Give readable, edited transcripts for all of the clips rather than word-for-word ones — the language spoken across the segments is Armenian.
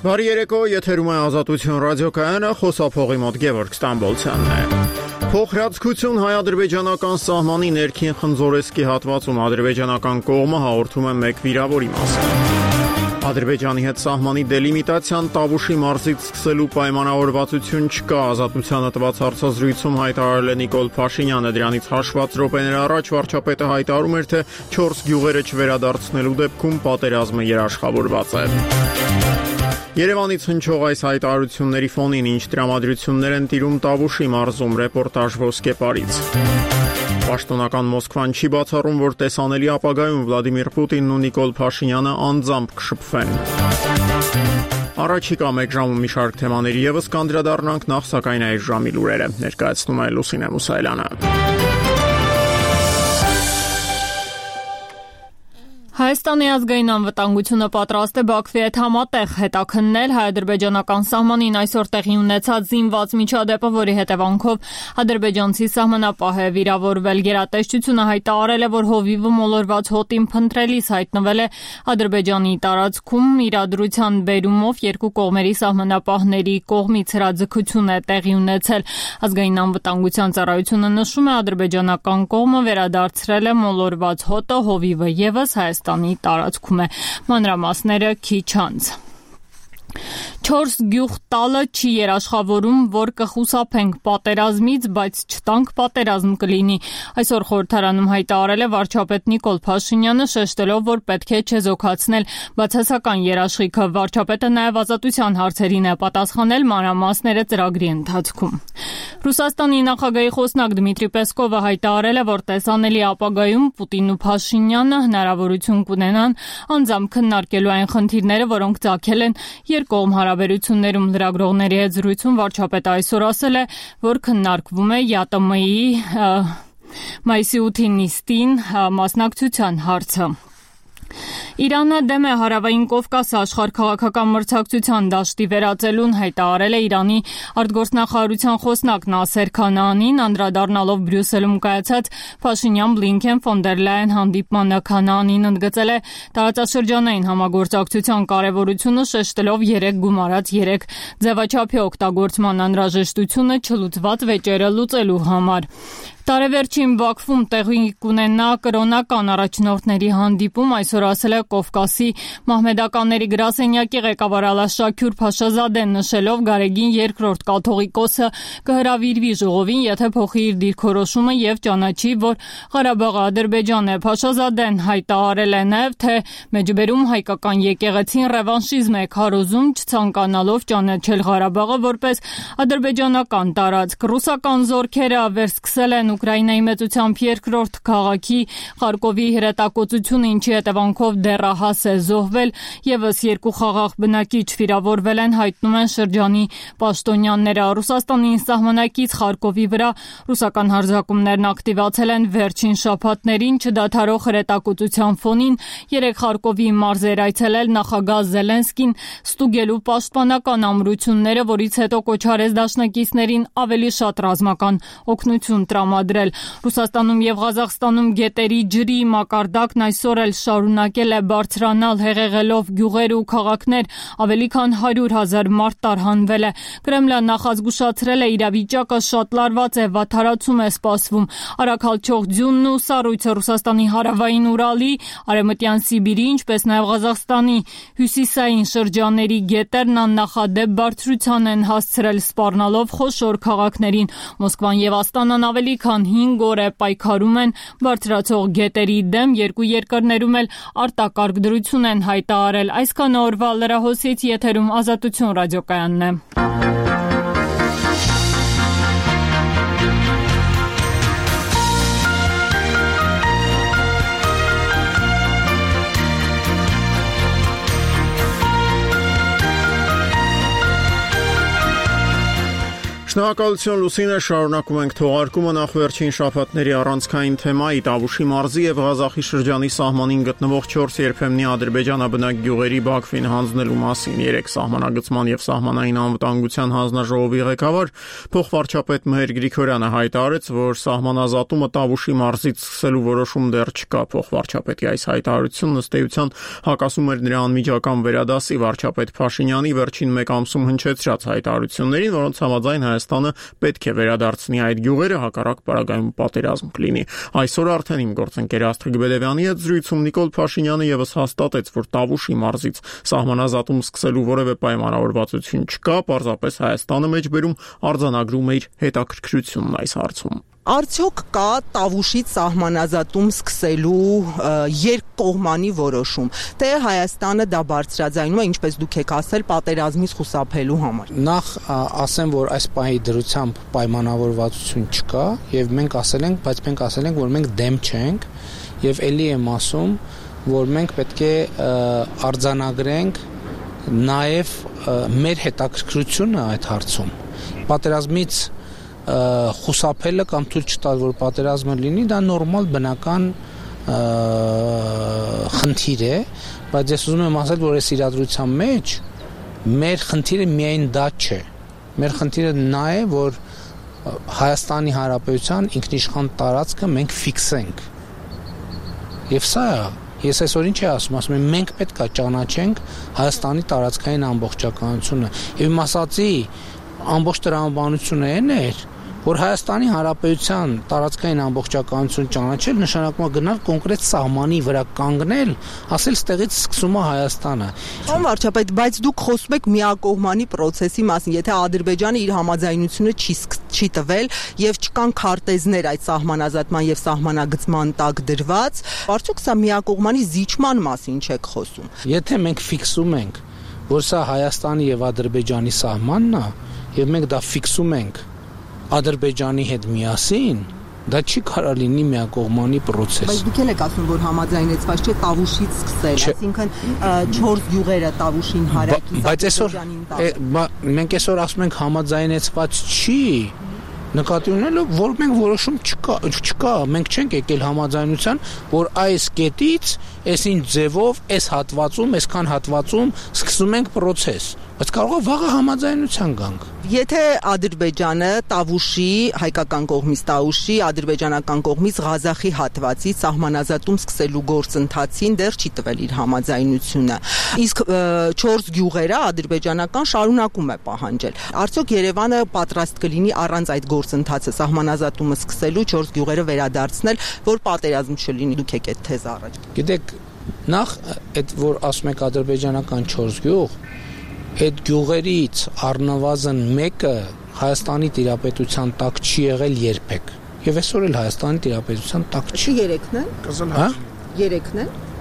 Բարի երեկո, եթերում է Ազատություն ռադիոկայանը, խոսափողի մոտ Գևորգ Ստամբոլցյանն է։ Փոխհրաձգություն հայ-ադրբեջանական սահմանի ներքին խնձորեսկի հատվածում ադրբեջանական կողմը հաղորդում է մեկ վիրավորի մասին։ Ադրբեջանի հետ սահմանի դելիմիտացիան Տավուշի մարզից սկսելու պայմանավորվածություն չկա, Ազատությանը տված հարցազրույցում հայտարարել է Նիկոլ Փաշինյանը, դրանից հաշված րոպեներ առաջ վարչապետը հայտարարում էր, թե 4 գյուղերը չվերադարձնելու դեպքում պատերազմը երաշխավորված է։ Երևանից հնչող այս հայտարարությունների ֆոնին ինչ տրամադրություններ են տիրում Տավուշի մարզում, ռեպորտաժ Ոսկեպարից։ Պաշտոնական Մոսկվան չի բացառում, որ տեսանելի ապագայում Վլադիմիր Պուտինն ու Նիկոլ Փաշինյանը անձամբ կշփվեն։ Առաջիկա մեկ ժամում մի շարք թեմաների ևս կանդրադառնանք, նախ սակայն այս ժամի լուրերը ներկայացնում է Լուսինե Մուսայելյանը։ Հայաստանի ազգային անվտանգությունը պատրաստ է Բաքվի հետ համատեղ հետաքննել հայ-ադրբեջանական սահմանին այսօր տեղի ունեցած զինված միջադեպը, որի հետևանքով ադրբեջանցի սահմանապահ է վիրավորվել։ Գերատեսչությունը հայտարարել է, որ հովիվը մոլորված հոտին փնտրելիս հայտնվել է Ադրբեջանի տարածքում, իրադրության բերումով երկու կողմերի սահմանապահների կողմից հրաձգություն է տեղի ունեցել։ Ազգային անվտանգության ծառայությունը նշում է, ադրբեջանական կողմը վերադարձրել է մոլորված հոտը, հովիվը ևս Հայաստանի տարածքում է։ Մանրամասները քիչ անց։ 4 գյուղ տալը չի երաշխավորում, որ կխուսափենք պատերազմից, բայց չտանք պատերազմ կլինի։ Այսօր խորհրդարանում հայտարարել է վարչապետ Նիկոլ Փաշինյանը, շեշտելով, որ պետք է չեզոքացնել բացասական երաշխիքը։ Վարչապետը նաև ազատության հարցերին է պատասխանել մանրամասները ծրագրի ընթացքում։ Ռուսաստանի նախագահի խոսնակ Դմիտրի Պեսկովը հայտարարել է, որ տեսանելի ապագայում Պուտինն ու Փաշինյանը հնարավորություն կունենան անձամբ քննարկելու այն խնդիրները, որոնք ծագել են երկկողմ հարաբերություններում։ Լրագրողների հետ զրույցում վարչապետը այսօր ասել է, որ քննարկվում է ԵԱՏՄ-ի մայիսի 8-ի նիստին մասնակցության հարցը։ Իրանը դեմ է Հարավային Կովկասը աշխարհաքաղաքական մրցակցության դաշտի վերածելուն, հայտարարել է Իրանի արտգործնախարարության խոսնակ Նասեր Քանանին, անդրադառնալով Բրյուսելում կայացած Փաշինյան-Բլինքեն ֆոն դեր Լայեն հանդիպմանը։ Քանանին ընդգծել է տարածաշրջանային համագործակցության կարևորությունը, շեշտելով 3 գումարած 3 ձևաչափի օգտագործման անհրաժեշտությունը չլուծված վեճերը լուծելու համար։ Տարեվերջին Բաքվում տեղի կունենա կրոնական առաջնորդների հանդիպում, այսօր ասել է Կովկասի մահմեդականների գրասենյակի ղեկավար Ալա Շաքյուր Փաշազադեն, նշելով Գարեգին II կաթողիկոսը կհրավիրվի ժողովին, եթե փոխի իր դիրքորոշումը եւ ճանաչի, որ Ղարաբաղը Ադրբեջան է։ Փաշազադեն հայտարարել է նաեւ, թե Մեջբերում հայկական եկեղեցին ռևանշիզմ է քարոզում, չցանկանալով ճանաչել Ղարաբաղը որպես ադրբեջանական տարածք։ Ռուսական զորքերը վերսկսել են Ուկրաինայի մեծությամբ երկրորդ քաղաքի Խարկովի հրետակոծությունը, ինչի հետևանքով դեռահաս է զոհվել, եւս 2 խաղաղ բնակիչ վիրավորվել են, հայտնում են շրջանի պաշտոնյաները։ Ռուսաստանի սահմանակից Խարկովի վրա ռուսական հարձակումներն ակտիվացել են վերջին շաբաթներին, չդադարող հրետակոծության ֆոնին 3 Խարկովի մարզեր այցելել նախագահ Զելենսկին, ստուգելու պաշտպանական ամրությունները, որից հետո կոչարեց դաշնակիցներին ավելի շատ ռազմական օգնություն տրամադրել։ Ռուսաստանում եւ Ղազախստանում գետերի ջրի մակարդակն այսօր էլ շարունակել է բարձրանալ, հեղեղելով գյուղեր ու քաղաքներ, ավելի քան 100,000 մարդ տարհանվել է։ Կրեմլը նախազգուշացրել է, իրավիճակը շատ լարված է, վատթարացում է սպասվում։ Արաքալչող ձյունն ու սառույցը Ռուսաստանի հարավային Ուրալի, արևմտյան Սիբիրի, ինչպես նաեւ Ղազախստանի հյուսիսային շրջանների գետերն աննախադեպ բարձրության են հասցրել, սպառնալով խոշոր քաղաքներին։ Մոսկվան եւ Աստանան ավելի քան 5 օր է պայքարում են բարձրացող գետերի դեմ, երկու երկրներում էլ արտակարգ դրություն են հայտարարել։ Այսքան օրվա լրահոսից եթերում Ազատություն ռադիոկայանն է։ Շնորհակալություն Լուսինե, շարունակում ենք թողարկումը նախ վերջին շաբաթների առանցքային թեմայի Տավուշի մարզի եւ Ղազախի շրջանի սահմանին գտնվող 4 երբեմնի ադրբեջանաբնակ գյուղերի Բաքվին հանձնելու մասին 3 սահմանագծման եւ սահմանային անվտանգության հանձնաժողովի ղեկավար փոխվարչապետ Մհեր Գրիգորյանը հայտարարեց, որ սահմանազատումը Տավուշի մարզից սկսելու որոշում դեռ չկա։ Փոխվարչապետի այս հայտարարությունն ըստ էության հակասում էր նրա անմիջական վերադասի վարչապետ Փաշինյանի վերջին 1 ամսում հնչեցրած հայտարարություններին, որոնց համաձայն Հայաստանը պետք է վերադարձնի այդ գյուղերը, հակառակ պարագայում պատերազմ կլինի։ Այսօր արդեն իմ գործընկեր Աստղիկ Բելևյանի հետ զրույցում Նիկոլ Փաշինյանը եւս հաստատեց, որ Տավուշի մարզից սահմանազատում սկսելու որևէ պայմանավորվածություն չկա, պարզապես Հայաստանը մեջբերում արձանագրում է իր հետաքրքրությունն այս հարցում։ Արդյոք կա Տավուշից սահմանազատում սկսելու երկկողմանի որոշում, թե Հայաստանը դա բարձրաձայնում է, ինչպես դուք եք ասել, պատերազմից խուսափելու համար։ Նախ ասեմ, որ այս պահի դրությամբ պայմանավորվածություն չկա, եւ մենք ասել ենք, որ մենք դեմ չենք, եւ ելի եմ ասում, որ մենք պետք է արձանագրենք նաեւ մեր հետաքրքրությունը այդ հարցում։ Պատերազմից խուսափելը կամ թույլ չտալ, որ պատերազմը լինի, դա նորմալ բնական խնդիր է, բայց ես ուզում եմ ասել, որ այս իրադրության մեջ մեր խնդիրը միայն դա չէ։ Մեր խնդիրը նա է, որ Հայաստանի Հանրապետության ինքնիշխան տարածքը մենք ֆիքսենք։ Եվ սա ես այսօր ինչ ասում եմ, մենք պետք է ճանաչենք Հայաստանի տարածքային ամբողջականությունը։ Եվ իմ ասածի ամբողջ տրամաբանությունը այն էր, որ Հայաստանի Հանրապետության տարածքային ամբողջականություն ճանաչել նշանակում է գնալ կոնկրետ սահմանի վրա կանգնել, ասել ստեղից սկսում է Հայաստանը։ Պարոն վարչապետ, բայց դուք խոսում եք միակողմանի process-ի մասին, եթե Ադրբեջանը իր համաձայնությունը չի տվել եւ չկան քարտեզներ այդ սահմանազատման եւ սահմանագծման տակ դրված, արդյոք սա միակողմանի զիջման մասին չեք խոսում։ Եթե մենք ֆիքսում ենք, որ սա Հայաստանի եւ Ադրբեջանի սահմանն է, եւ մենք դա ֆիքսում ենք Ադրբեջանի հետ միասին, դա չի կարող լինի միակողմանի process։ Բայց դուք եք ասում, որ համաձայնեցված չէ Տավուշից սկսել, այսինքն 4 գյուղերը Տավուշին հարակից Ադրբեջանին տալ։ Մենք այսօր ասում ենք համաձայնեցված չի, նկատի ունելով, որ մենք որոշում չկա, մենք չենք եկել համաձայնության, որ այս կետից, այսին ձևով, այս հատվածում, այսքան հատվածում սկսում ենք process, բայց կարող է վաղը համաձայնության գանք։ Եթե Ադրբեջանը Տավուշի, հայկական կողմից Տավուշի, ադրբեջանական կողմից Ղազախի հատվածի սահմանազատում սկսելու գործընթացին դեռ չի տվել իր համաձայնությունը, իսկ 4 գյուղերը ադրբեջանական շարունակում է պահանջել։ Արդյոք Երևանը պատրաստ կլինի առանց այդ գործընթացը սահմանազատումը սկսելու 4 գյուղերը վերադարձնել, որ պատերազմ չլինի։ Դուք եք այդ թեզը առաջ։ Գիտեք, նախ այդ որ ասում եք ադրբեջանական 4 գյուղ, այդ գյուղերից առնվազն մեկը Հայաստանի տիրապետության տակ չի եղել երբեք։ Եվ այսօր էլ Հայաստանի տիրապետության տակ չի։ 3-ն են։ Հա? 3-ն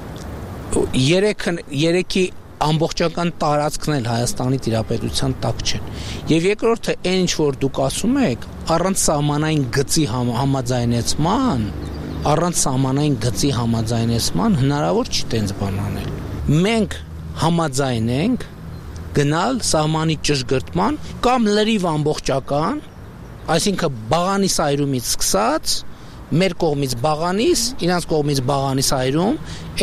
են։ 3-ի ամբողջական տարածքն էլ Հայաստանի տիրապետության տակ չեն։ Եվ երկրորդը, այն ինչ որ դուք ասում եք, առանց սահմանային գծի համաձայնեցման հնարավոր չի տենց բան անել։ Մենք համաձայն ենք գնալ սահմանի ճշգրտման կամ լրիվ ամբողջական, այսինքն Բաղանիս այրումից սկսած, մեր կողմից Բաղանիս, իրանց կողմից Բաղանիս այրում,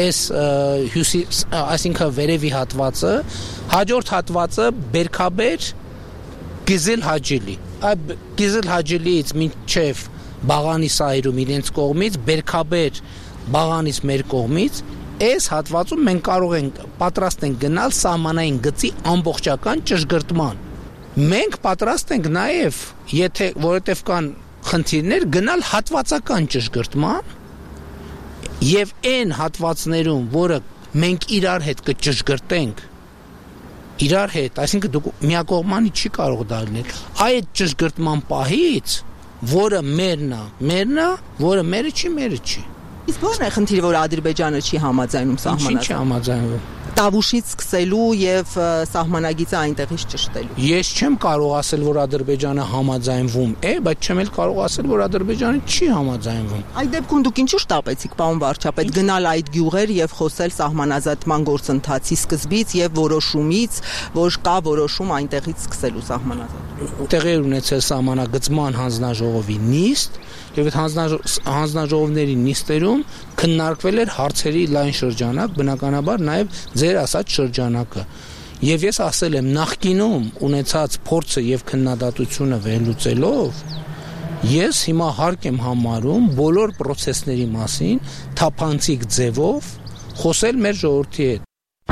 այսինքն վերևի հատվածը, հաջորդ հատվածը Բերքաբեր Գիզել Հաջելի։ Այդ Գիզել Հաջելիից մինչև Բաղանիս այրում իրենց կողմից, Բերքաբեր Բաղանիս մեր կողմից, այս հատվածում մենք կարող ենք պատրաստ ենք գնալ սահմանային գծի ամբողջական ճշգրտման։ Մենք պատրաստ ենք նաև, որովհետև կան խնդիրներ, գնալ հատվածական ճշգրտման եւ այն հատվածներում, որը մենք իրար հետ կճշգրտենք, իրար հետ, այսինքն դուք միակողմանի չի կարող դա լինել։ Այդ ճշգրտման պահից, որը մերն է, որը մերը չի։ Իսկ ո՞րն է խնդիրը, որ Ադրբեջանը չի համաձայնում սահմանազատում։ Չի համաձայնվում։ Տավուշից սկսելու եւ սահմանագիծը այնտեղից ճշտելու։ Ես չեմ կարող ասել, որ Ադրբեջանը համաձայնվում է, բայց չեմ էլ կարող ասել, որ Ադրբեջանը չի համաձայնվում։ Այդ դեպքում դուք ինչու շտապեցիք, պարոն վարչապետ, գնալ այդ գյուղեր եւ խոսել սահմանազատման գործընթացի սկզբից եւ որոշումից, որ կա որոշում այնտեղից սկսելու սահմանազատումը։ Տեղի ունեցել սահմանագծման հանձնաժողովի նիստ եւ այդ հանձնաժողովների նիստերում քննարկվել էր հարցերի լայն շրջանակ, բնականաբար նաեւ ձեր ասած շրջանակը։ Եվ ես ասել եմ, նախկինում ունեցած փորձը եւ քննադատությունը վերլուծելով, ես հիմա հարկ եմ համարում բոլոր process-ների մասին թափանցիկ ձևով խոսել մեր ժողովրդի հետ։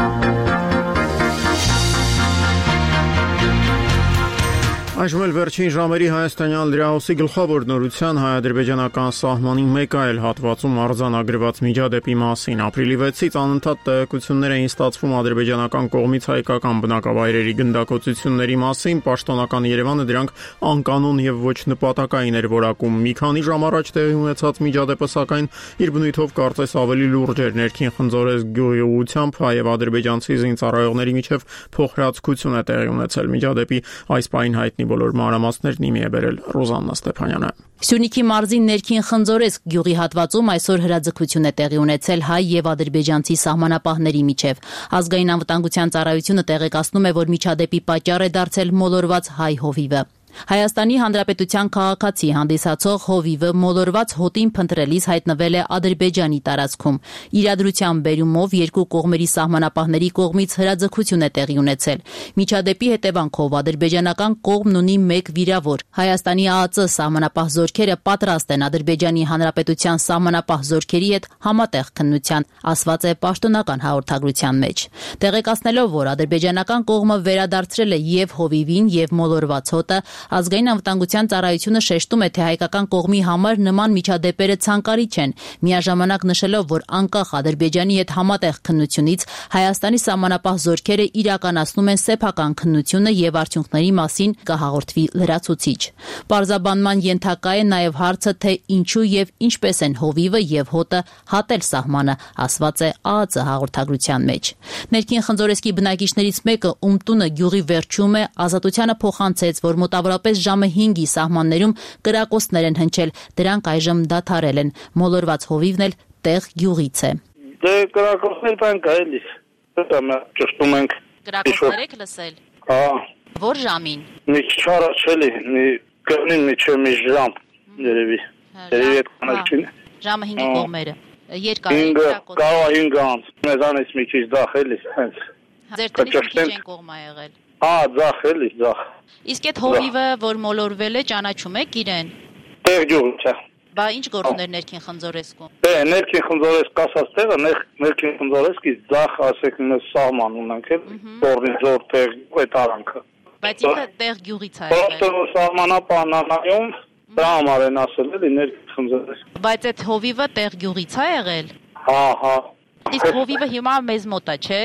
Այժմ էլ վերջին ժամերի հայաստանյան լրահոսի գլխավոր նորության հայ-ադրբեջանական սահմանի մեկ այլ հատվածում արձանագրված միջադեպի մասին։ Ապրիլի 6-ից անընդհատ տեղեկություններ էին ստացվում ադրբեջանական կողմից հայկական բնակավայրերի գնդակոծությունների մասին։ Պաշտոնական Երևանը դրանք անկանոն եւ ոչ նպատակային էր որակում։ Մի քանի ժամ առաջ տեղի ունեցած միջադեպը սակայն իր բնույթով կարծես ավելի լուրջ էր։ Ներքին Խնձորես գյուղի ուղությամբ հայ եւ ադրբեջանցի զինծառայողների միջև փոխհրաձգություն է տեղի ունեցել։ Միջադեպի այս պահին հայտնի բոլոր մանրամասներն իմի է բերել Ռոզաննա Ստեփանյանը։ Սյունիքի մարզի ներքին Խնձորես գյուղի հատվածում այսօր հրաձգություն է տեղի ունեցել հայ եւ ադրբեջանցի սահմանապահների միջև։ Ազգային անվտանգության ծառայությունը տեղեկացնում է, որ միջադեպի պատճառ է դարձել մոլորված հայ հովիվը։ Հայաստանի Հանրապետության քաղաքացի հանդիսացող հովիվը մոլորված հոտին փնտրելիս հայտնվել է Ադրբեջանի տարածքում։ Իրադրության բերումով երկու կողմերի սահմանապահների կողմից հրաձգություն է տեղի ունեցել։ Միջադեպի հետևանքով ադրբեջանական կողմն ունի 1 վիրավոր։ Հայաստանի ԱԱԾ սահմանապահ զորքերը պատրաստ են Ադրբեջանի Հանրապետության սահմանապահ զորքերի հետ համատեղ քննության, ասված է պաշտոնական հաղորդագրության մեջ։ Տեղեկացնելով, որ ադրբեջանական կողմը վերադարձրել է եւ հովիվին եւ մոլորված հոտը, Ազգային անվտանգության ծառայությունը շեշտում է, թե հայկական կողմի համար նման միջադեպերը ցանկալի չեն, միաժամանակ նշելով, որ անկախ Ադրբեջանի հետ համատեղ քննությունից Հայաստանի սահմանապահ զորքերը իրականացնում են սեփական քննությունը եւ արդյունքների մասին կհաղորդվի լրացուցիչ։ Պարզաբանման ենթակա է նաեւ հարցը, թե ինչու եւ ինչպես են հովիվը եւ հոտը հատել սահմանը, ասված է ԱԱԾ հաղորդագրության մեջ։ Ներքին Խնձորեսկի բնակիչներից մեկը, ում տունը գյուղի վերջում է, Ազատությանը փոխանցեց, որ մոտավորապես ժամը 5-ի սահմաններում կրակոցներ են հնչել, դրանք այժմ դադարել են։ Մոլորված հովիվն էլ տեղ գյուղից է։ Դե կրակոցներ կան գալիս։ Դա ճշտում ենք։ Կրակոցներ եք լսել։ Հա։ Որ ժամին։ Մի չարաչելի, կգնին մի ժամ երևի։ Երևի այդ կանալչին։ Ժամը 5-ի կողմերը։ Երկար է կրակոց։ Կարող 5 անց։ Մեզանից մի քիչ ձախ էլի, հենց։ Ձեր տնից մի քիչ են կողմ ա եղել։ Հա, ձախ էլի, ձախ։ Իսկ այդ հովիվը, որ մոլորվել է, ճանաչում եք իրեն։ Տեղ գյուղ, չէ։ Բա ինչ գործներ ներքին Խնձորեսկում։ Դե ներքին Խնձորեսկ ասած տեղը, ներքին Խնձորեսկից ձախ, ասեք, մեզ սահման ունենք էլ, Տորնիձոր տեղ այդ արանքը։ Բայց ինքը տեղ գյուղից է եղել։ Որտեղ սահմանապահնանայում դրա համար են ասել էլի ներքին Խնձորեսկ։ Բայց այդ հովիվը տեղ գյուղից է եղել։ Հա։ Իսկ հովիվը հիմա մեզ մոտ է, չէ։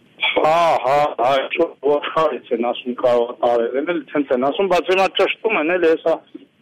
Հա, ոչխարից են ասում կարող տարել են, ցենց են ասում, բայց հիմա ճշտում են էլ հեսա։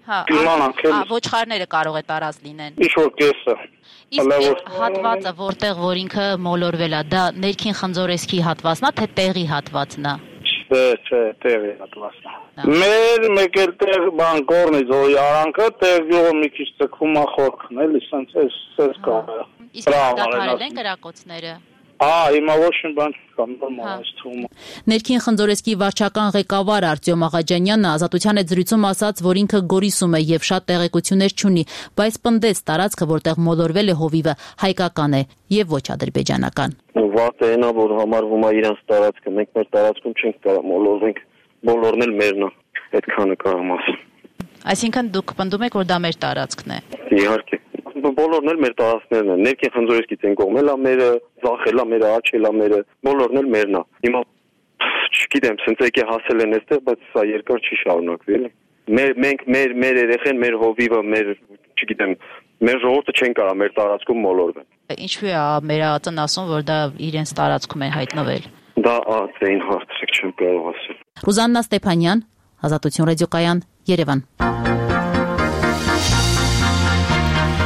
Հա, ոչխարները կարող է տարած լինեն։ Ինչ որ կեսը։ Իսկ այդ հատվածը, որտեղ որ ինքը մոլորվել է, դա ներքին Խնձորեսկի հատվածն է, թե տեղի հատվածն է։ Չէ, տեղի հատվածն է։ Մեր մեկ էլ տեղ բան Կորնիձորի արանքը, տեղ գյուղը մի քիչ ցկվում է խորքն, էլի սենց էս կարող է։ Իսկ դադարել են կրակոցները։ Հիմա ոչ մի բան չկա, նորմալ է թվում։ Ներքին Խնձորեսկի վարչական ղեկավար Արտյոմ Աղաջանյանը Ազատության հետ զրույցում ասաց, որ ինքը Գորիսում է եւ շատ տեղեկություններ չունի, բայց պնդեց տարածքը, որտեղ մոլորվել է հովիվը, հայկական է եւ ոչ ադրբեջանական։ Վատը այնա, որ համարվում է իրանց տարածքը, մենք մեր տարածքում չենք կարող մոլորվենք, բոլորն էլ մերն է, այդքանը կարամ ասեմ։ Այսինքն դուք պնդում եք, որ դա մեր տարածքն է։ Իհարկե։ Բոլորն էլ մեր տարածքներն են, ներքին Խնձորեսկից են կողմել է մերը, ձախել է մերը, աչել է մերը, բոլորն էլ մերն է։ Հիմա չգիտեմ, սենց եկե հասել են այստեղ, բայց սա երկար չի շարունակվի, էլի։ Մենք մեր երեխեն, մեր հովիվը, չգիտեմ, մեր ժողովուրդը չեն կարող մեր տարածքում մոլորվել։ Ինչու է մեր ԱԱԾ-ն ասում, որ դա իրենց տարածքում է հայտնվել։ Դա ԱԱԾ-ին հարցրեք, չեմ կարող ասել։ Ռոզաննա Ստեփանյան, Ազատություն ռադիոկայան, Երևան։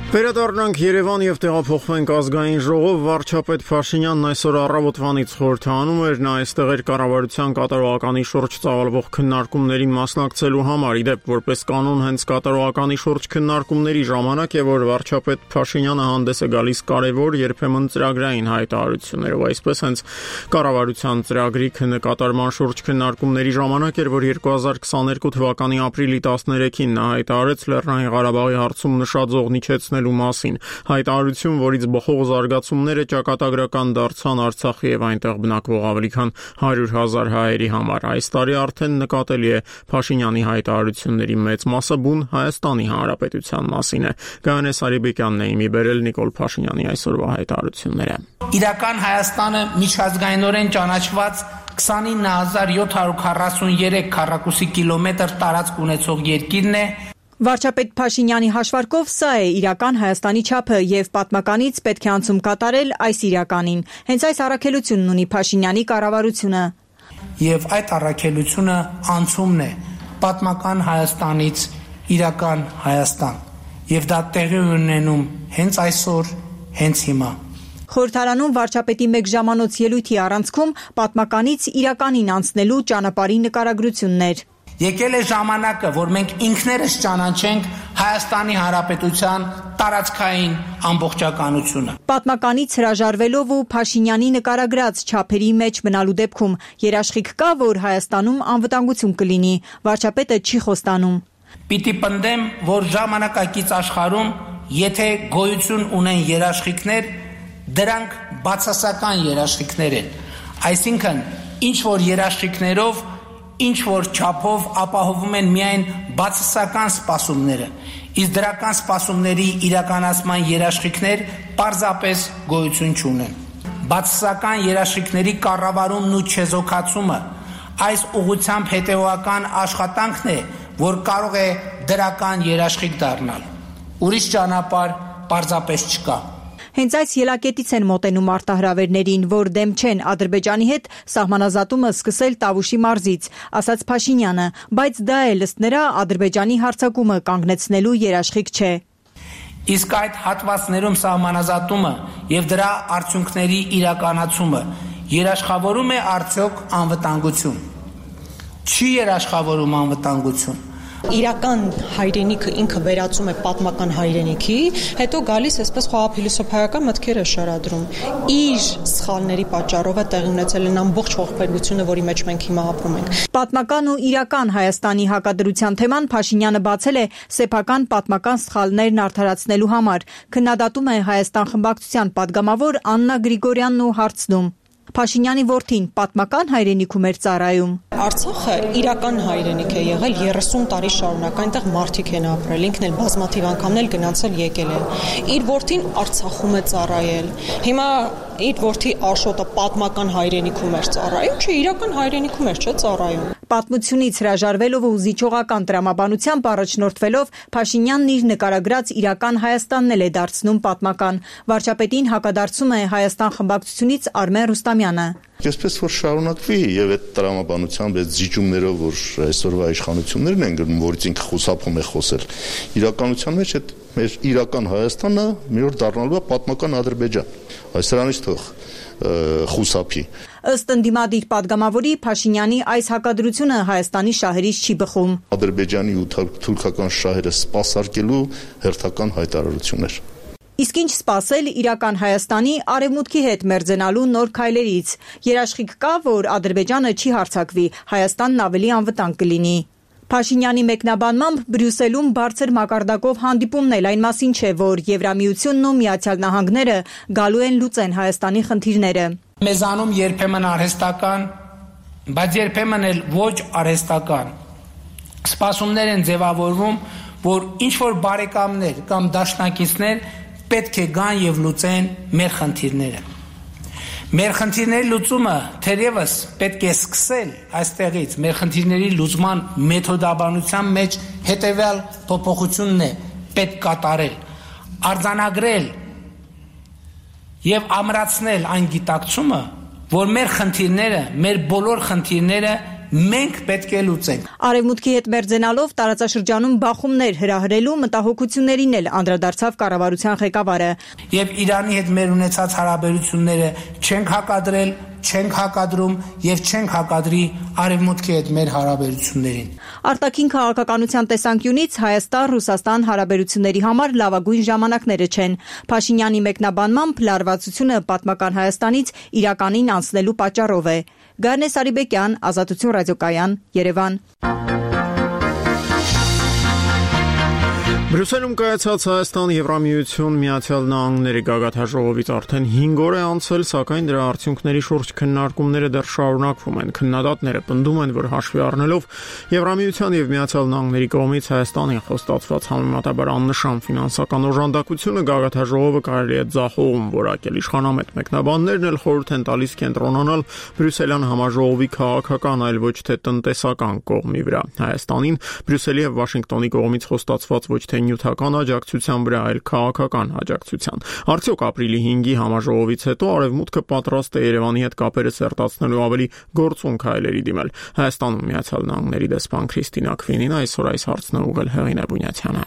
Վերադառնանք Երևան եւ տեղափոխվենք ազգային ժողով։ Վարչապետ Փաշինյանն այսօր առավոտվանից խորհրդանում էր, նա այստեղ էր կառավարության կատարողականի շուրջ ծավալվող քննարկումներին մասնակցելու համար։ Իդեպ, որպես կանոն, հենց կատարողականի շուրջ քննարկումների ժամանակ է, որ վարչապետ Փաշինյանը հանդես է գալիս կարևոր, երբեմն ծրագրային հայտարարություններով։ Այսպես հենց կառավարության ծրագրի նկատառման շուրջ քննարկումների ժամանակ էր, որ 2022 թվականի ապրիլի 13-ին նա հայտարարեց Լեռնային Ղարաբաղի հարցում նշաձող իջեցնելու մասին։ Հայտարարություն, որից բխող զարգացումները ճակատագրական դարձան Արցախի եւ այնտեղ բնակվող ավելի քան 100,000 հայերի համար։ Այս տարի արդեն նկատելի է Փաշինյանի հայտարարությունների մեծ մասը բուն Հայաստանի Հանրապետության մասին է։ Գայանե Սարիբեկյանն է իմի բերել Նիկոլ Փաշինյանի այսօրվա հայտարարությունները։ Իրական Հայաստանը միջազգայինորեն ճանաչված 29743 քառակուսի կիլոմետր տարածք ունեցող երկիրն է։ Վարչապետ Փաշինյանի հաշվարկով սա է իրական Հայաստանի չափը եւ պատմականից պետք է անցում կատարել այս իրականին։ Հենց այս առաքելությունն ունի Փաշինյանի կառավարությունը։ Եվ այդ առաքելությունը անցումն է պատմական Հայաստանից իրական Հայաստան։ Եվ դա տեղի ունենում հենց այսօր, հենց հիմա։ Խորհրդարանում վարչապետի մեկ ժամանոց ելույթի առանցքում պատմականից իրականին անցնելու ճանապարհի նկարագրություններ։ Եկել է ժամանակը, որ մենք ինքներս ճանաչենք Հայաստանի Հանրապետության տարածքային ամբողջականությունը։ Պատմականից հրաժարվելով ու Փաշինյանի նկարագրած չափերի մեջ մնալու դեպքում երաշխիք կա, որ Հայաստանում անվտանգություն կլինի, վարչապետը չի խոստանում։ Պիտի պնդեմ, որ ժամանակակից աշխարհում, եթե գոյություն ունեն երաշխիքներ, դրանք բացասական երաշխիքներ են։ Այսինքն, ինչ որ երաշխիքներով ինչ որ չափով ապահովում են միայն բացասական սպասումները, իսկ դրական սպասումների իրականացման երաշխիքներ պարզապես գոյություն չունեն։ Բացասական երաշխիքների կառավարումն ու չեզոքացումը այս ուղղությամբ հետևողական աշխատանքն է, որ կարող է դրական երաշխիք դառնալ։ Ուրիշ ճանապարհ պարզապես չկա։ Հենց այս ելակետից են մոտենում արտահրավերներին, որ դեմ չեն Ադրբեջանի հետ սահմանազատումը սկսել Տավուշի մարզից, ասաց Փաշինյանը, բայց դա էլ ըստ նրա Ադրբեջանի հարձակումը կանգնեցնելու երաշխիք չէ։ Իսկ այդ հատվածներում սահմանազատումը եւ դրա արդյունքների իրականացումը երաշխավորում է արդյոք անվտանգություն։ Չի երաշխավորում անվտանգություն։ Իրական հայրենիքը ինքը վերածում է պատմական հայրենիքի, հետո գալիս այսպես խոհափիլիսոփայական մտքեր է շարադրում։ Իր սխալների պատճառով է տեղի ունեցել այն ամբողջ ողբերգությունը, որի մեջ մենք հիմա ապրում ենք։ Պատմական ու իրական Հայաստանի հակադրության թեման Փաշինյանը բացել է սեփական պատմական սխալներն արդարացնելու համար։ Քննադատում է Հայաստան խմբակցության падգամավոր Աննա Գրիգորյանն ու հարցնում. Փաշինյանի որդին պատմական հայրենիքում էր ծառայում։ Արցախը իրական հայրենիք է եղել 30 տարի շարունակ, այնտեղ մարդիկ են ապրել, ինքն էլ բազմաթիվ անգամներ գնացել եկել է։ Իր որդին Արցախում է ծառայել։ Հիմա իր որդի Աշոտը պատմական հայրենիքում էր ծառայում, չէ, իրական հայրենիքում էր, չէ, ծառայում։ Պատմությունից հրաժարվելով ու զիջողական տրամաբանությամբ առաջնորդվելով Փաշինյանն իր նկարագրած իրական Հայաստանն էլ է դարձնում պատմական։ Վարչապետին հակադարձում է Հայաստան խմբակցությունից Արմեն Ռուստամյանը։ Այսպես որ շարունակվի եւ այդ տրամաբանությամբ այդ զիջումներով, որ այսօրվա իշխանություններն են գնում, որից ինքը խուսափում է խոսել, իրականության մեջ այդ մեր իրական Հայաստանը մի օր դառնալու է պատմական Ադրբեջան։ Այս սրանից թող խուսափի։ Ըստ ընդդիմադիր падգամավորի Փաշինյանի այս հակադրությունը Հայաստանի շահերից չի բխում։ Ադրբեջանի ու թուրքական շահերը սպասարկելու հերթական հայտարարություններ։ Իսկ ինչ սպասել իրական Հայաստանի արևմուտքի հետ մերձենալու նոր քայլերից։ Երաշխիք կա, որ Ադրբեջանը չի հարձակվի, Հայաստանն ավելի անվտանգ կլինի։ Փաշինյանի մեկնաբանմամբ Բրյուսելում բարձր մակարդակով հանդիպումն էլ այն մասին չէ, որ Եվրամիությունն ու Միացյալ Նահանգները գալու են լուծեն Հայաստանի խնդիրները։ Մեզանում երբեմն արհեստական, բայց երբեմն էլ ոչ արհեստական սպասումներ են ձևավորվում, որ ինչ որ բարեկամներ կամ դաշնակիցներ պետք է գան եւ լուծեն մեր խնդիրները։ Մեր խնդիրների լուծումը թերևս պետք է սկսել այստեղից, մեր խնդիրների լուծման մեթոդաբանության մեջ հետևյալ փոփոխությունն է պետք կատարել, արձանագրել եւ ամրացնել այն գիտակցումը, որ մեր խնդիրները, մեր բոլոր խնդիրները մենք պետք է լուծենք։ Արևմուտքի հետ մերձենալով տարածաշրջանում բախումներ հրահրելու մտահոգություններին էլ անդրադարձավ կառավարության ղեկավարը։ Եվ Իրանի հետ մեր ունեցած հարաբերությունները չենք հակադրել, չենք հակադրում եւ չենք հակադրի Արևմուտքի հետ մեր հարաբերություններին։ Արտաքին քաղաքականության տեսանկյունից Հայաստան-Ռուսաստան հարաբերությունների համար լավագույն ժամանակները չեն։ Փաշինյանի մեկնաբանմամբ լարվածությունը պատմական Հայաստանից իրականին անցնելու պատճառով է։ Գարնե Սարիբեկյան, Ազատություն ռադիոկայան, Երևան։ Բրյուսելում կայացած Հայաստան-Եվրամիություն Միացյալ Նահանգների գագաթնաժողովից արդեն 5 օր է անցել, սակայն դրա արդյունքների շուրջ քննարկումները դեռ շարունակվում են։ Քննադատները պնդում են, որ հաշվի առնելով Եվրամիության եւ Միացյալ Նահանգների կողմից Հայաստանին խոստացված համեմատաբար աննշան ֆինանսական օժանդակությունը գագաթնաժողովը կարելի է ձախողում որակել։ Իշխանամետ մեկնաբաններն էլ խորհուրդ են տալիս կենտրոնանալ Բրյուսելյան համաժողովի քաղաքական, այլ ոչ թե տնտեսական կողմի վրա։ Հայաստանին Բրյուսելի եւ Վաշինգտոնի կողմից խոստացված ոչ թե նյութական աջակցության վրա, այլ քաղաքական աջակցության։ Արդյոք ապրիլի 5-ի համաժողովից հետո Արևմուտքը պատրաստ է Երևանի հետ կապերը սերտացնելու ավելի գործուն քայլերի դիմել։ Հայաստանում Միացյալ Նահանգների դեսպան Քրիստինա Քվինին այսօր այս հարցն է ուղղել Հեղինե Բունյացյանը։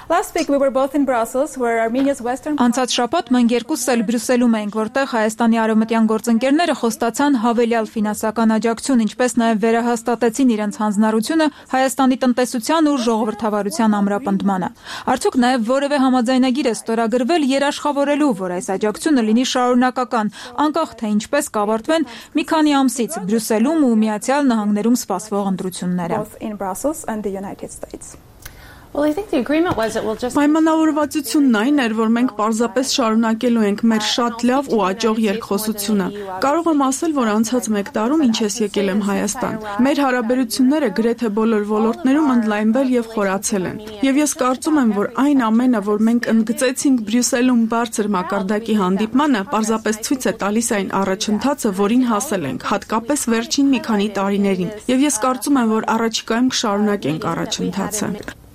Անցած շաբաթ մենք երկուսս էլ Բրյուսելում էինք, որտեղ Հայաստանի արևմտյան գործընկերները խոստացան հավելյալ ֆինանսական աջակցություն, ինչպես նաև վերահաստատեցին իրենց հանձնառությունը Հայաստանի տնտեսության ու ժողովրդավարության ամրապնդմանը։ Արդյոք նաև որևէ համաձայնագիր է ստորագրվել երաշխավորելու, որ այս աջակցությունը լինի շարունակական, անկախ թե ինչպես կավարտվեն մի քանի ամսից Բրյուսելում ու Միացյալ Նահանգներում սպասվող ընտրությունները։ Պայմանավորվածությունն այն էր, որ մենք պարզապես շարունակելու ենք մեր շատ լավ ու աճող երկխոսությունը։ Կարող եմ ասել, որ անցած 1 տարում ինչ ես եկել եմ Հայաստան։ Մեր հարաբերությունները գրեթե բոլոր ոլորտներում ընդլայնվել եւ խորացել են։ Եվ ես կարծում եմ, որ այն ամենը, որ մենք ընդգծեցինք Բրյուսելում բարձր մակարդակի հանդիպմանը, պարզապես ցույց է տալիս այն առաջընթացը, որին հասել ենք, հատկապես վերջին մի քանի տարիներին։ Եվ ես կարծում եմ, որ առաջիկայում կշարունակենք առաջընթացը։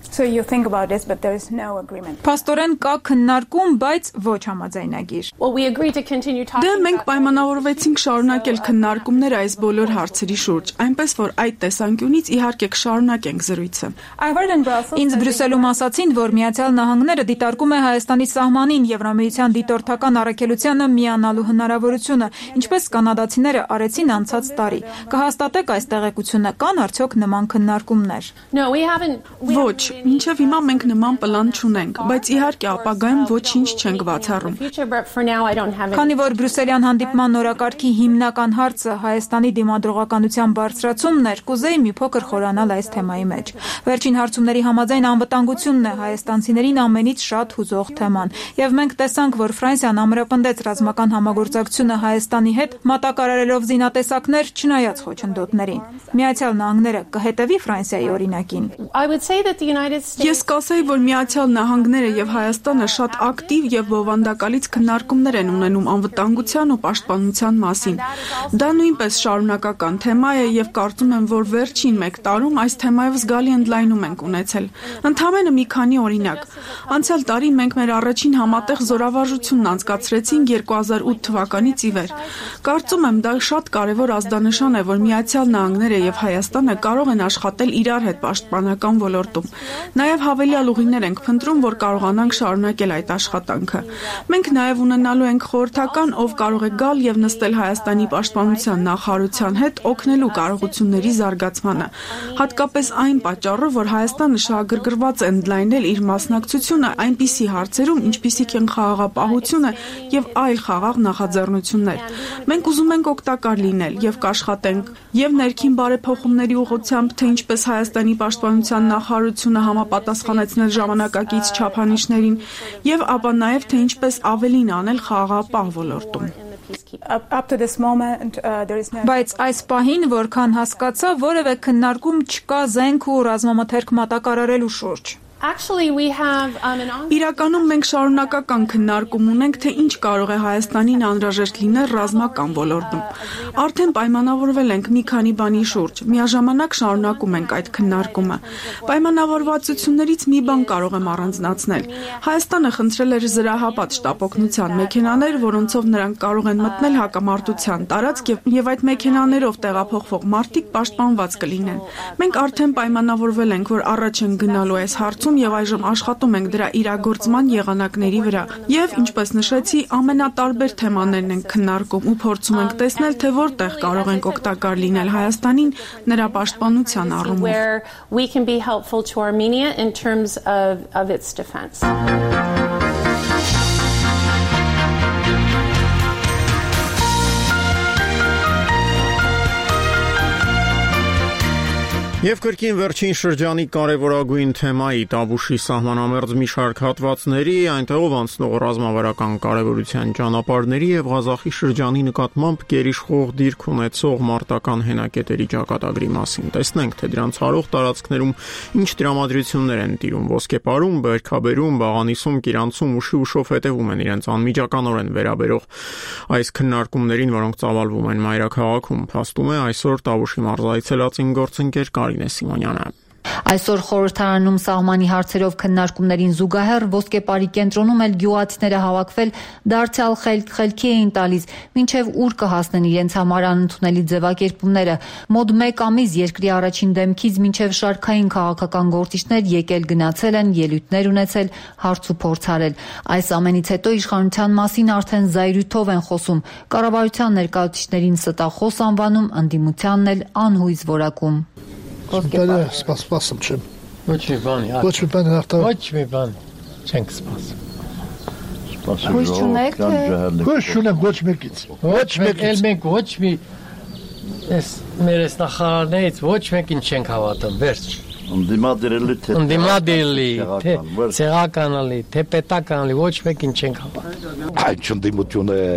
Փաստորեն կա քննարկում, բայց ոչ համաձայնագիր։ Դե մենք պայմանավորվեցինք շարունակել քննարկումները այս բոլոր հարցերի շուրջ, այնպես որ այդ տեսանկյունից իհարկե կշարունակենք զրույցը։ Ինձ Բրյուսելում ասացին, որ Միացյալ Նահանգները դիտարկում է Հայաստանի սահմանին Եվրամիության դիտորդական առաքելությանը միանալու հնարավորությունը, ինչպես կանադացիները արեցին անցած տարի։ Կհաստատեք այս տեղեկությունը, կան արդյոք նման քննարկումներ։ Ոչ, մինչև հիմա մենք նման պլան չունենք, բայց իհարկե ապագայում ոչինչ չենք բացառում։ Քանի որ Բրյուսելյան հանդիպման օրակարգի հիմնական հարցը Հայաստանի դիմադրողականության բարձրացումն էր, կուզեի մի փոքր խորանալ այս թեմայի մեջ։ Վերջին հարցումների համաձայն անվտանգությունն է հայաստանցիներին ամենից շատ հուզող թեման, եւ մենք տեսանք, որ Ֆրանսիան ամրապնդեց ռազմական համագործակցությունը Հայաստանի հետ, մատակարարելով զինատեսակներ չնայած խոչընդոտներին։ Միացյալ Նահանգները կհետևի Ֆրանսիայի օրինակին։ Ես կասեի, որ Միացյալ Նահանգները եւ Հայաստանը շատ ակտիվ եւ բովանդակալից քննարկումներ են ունենում անվտանգության ու պաշտպանության մասին։ Դա նույնպես շարունակական թեմա է եւ կարծում եմ, որ վերջին 1 տարում այս թեմայով զգալի ընդլայնում ենք ունեցել։ Ընդհանրապես մի քանի օրինակ։ Անցյալ տարի մենք մեր առաջին համատեղ զորավարժությունն անցկացրեցինք 2008 թվականից ի վեր։ Կարծում եմ, դա շատ կարեւոր ազդանշան է, որ Միացյալ Նահանգները եւ Հայաստանը կարող են աշխատել իրար հետ պաշտպանական ոլորտում։ Նաև հավելյալ ուղիներ ենք փնտրում, որ կարողանանք շարունակել այդ աշխատանքը։ Մենք նաև ունենալու ենք խորհրդական, ով կարող է գալ եւ նստել Հայաստանի պաշտպանության նախարարության հետ օգնելու կարողությունների զարգացմանը։ Հատկապես այն պատճառով, որ Հայաստանը շահագրգռված է ընդլայնել իր մասնակցությունը այնպիսի հարցերում, ինչպիսիք են խաղաղապահությունը եւ այլ խաղաղ նախաձեռնություններ։ Մենք ուզում ենք օգտակար լինել եւ կաշխատենք եւ ներքին բարեփոխումների ուղղությամբ, թե ինչպես Հայաստանի պաշտպանության նախարարությունը համապատասխանեցնել ժամանակակից չափանիշներին եւ ապա նաեւ թե ինչպես ավելին անել խաղաղապահ ոլորտում։ Բայց այս պահին, որքան հասկացա, որևէ քննարկում չկա զենք ու ռազմամթերք մատակարարելու շուրջ։ Իրականում մենք շարունակական քննարկում ունենք, թե ինչ կարող է Հայաստանին անհրաժեշտ լինել ռազմական ոլորտում։ Արդեն պայմանավորվել ենք մի քանի բանի շուրջ, միաժամանակ շարունակում ենք այդ քննարկումը։ Պայմանավորվածություններից մի բան կարող եմ առանձնացնել։ Հայաստանը խնդրել էր զրահապատ շտապօգնության մեքենաներ, որոնցով նրանք կարող են մտնել հակամարտության տարածք եւ այդ մեքենաներով տեղափոխվող մարդիկ պաշտպանված կլինեն։ Մենք արդեն պայմանավորվել ենք, որ առաջ են գնալու այս հարցում եւ այժմ աշխատում ենք դրա իրագործման եղանակների վրա եւ ինչպես նշեցի ամենատարբեր թեմաներն ենք քննարկում ու փորձում ենք տեսնել թե որտեղ կարող ենք օգտակար լինել Հայաստանին նրա պաշտպանության առումով Եվ կրկին վերջին շրջանի կարևորագույն թեմայի Տավուշի սահմանամերձ մի շարք հատվածների, այնտեղով անցնող ռազմավարական կարևորության ճանապարհների եւ Ղազախի շրջանի նկատմամբ գերիշխող դիրք ունեցող մարտական հենակետերի ճակատագրի մասին։ Տեսնենք, թե դրանց հարող տարածքներում ինչ տրամադրություններ են տիրում ոսկեպարում, Բերքաբերում, Բաղանիսում, Կիրանցում ուշի ուշով հետևում են իրենց անմիջականորեն վերաբերող այս քննարկումներին, որոնք ծավալվում են մայրաքաղաքում։ Փաստում է այսօր Տավուշի մարզայցելածին գործընկեր Սիմոնյանը։ Այսօր խորհրդարանում սահմանի հարցերով քննարկումներին զուգահեռ ոսկեպարի կենտրոնում էլ գյուղացիները հավաքվել դարձյալ խելքի էին տալիս, մինչև ուր կհասնեն իրենց համար անընդունելի ձևակերպումները։ Մոտ 1 ամիս երկրի առաջին դեմքից մինչև շարքային քաղաքական գործիչներ եկել գնացել են, ելույթներ ունեցել, հարց ու փորձ արել։ Այս ամենից հետո իշխանության մասին արդեն զայրույթով են խոսում, կառավարության ներկայացուցիչներին ստախոս անվանում, ընդդիմությանն էլ անհույս որակում։ Սպասում չեմ։ Ոչ մի բան, ոչ մի բան հաղթա։ Ոչ մի բան չենք սպասում։ Հույս չունեք, հույս չունեմ ոչ մեկից։ Ոչ մեկից։ Մենք ոչ մի այս մեր նախարարներից ոչ մեկին չենք հավատում, վերջ։ Ընդդիմադիրելի, թե ցեղականալի, թե պետականալի ոչ մեկին չենք հավատում։ Այդ ընդդիմություն է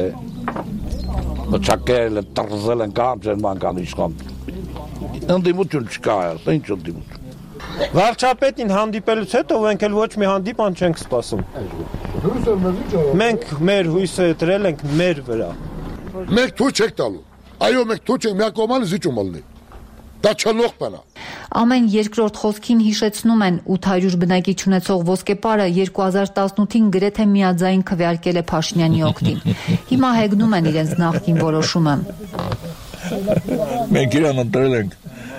մտածել, տրզել են կամ ման իշխան։ Ընդդիմություն չկա, ինչ ընդդիմություն։ Վարչապետին հանդիպելուց հետո մենք էլ ոչ մի հանդիպան չենք սպասում։ Մենք մեր հույսը դրել ենք մեր վրա։ Մենք թույլ չենք տալու։ Այո, մենք թույլ չենք միակողմանի զիջում ալնի։ Դա չլող բան է։ Ամեն երկրորդ խոսքին հիշեցնում են 800 բնակիչ ունեցող ոսկեպարը 2018-ին գրեթե միաձայն քվեարկել է Փաշինյանի օգտին։ Հիմա հեգնում են իրենց նախկին որոշումը։ Մենք իրան ընտրել ենք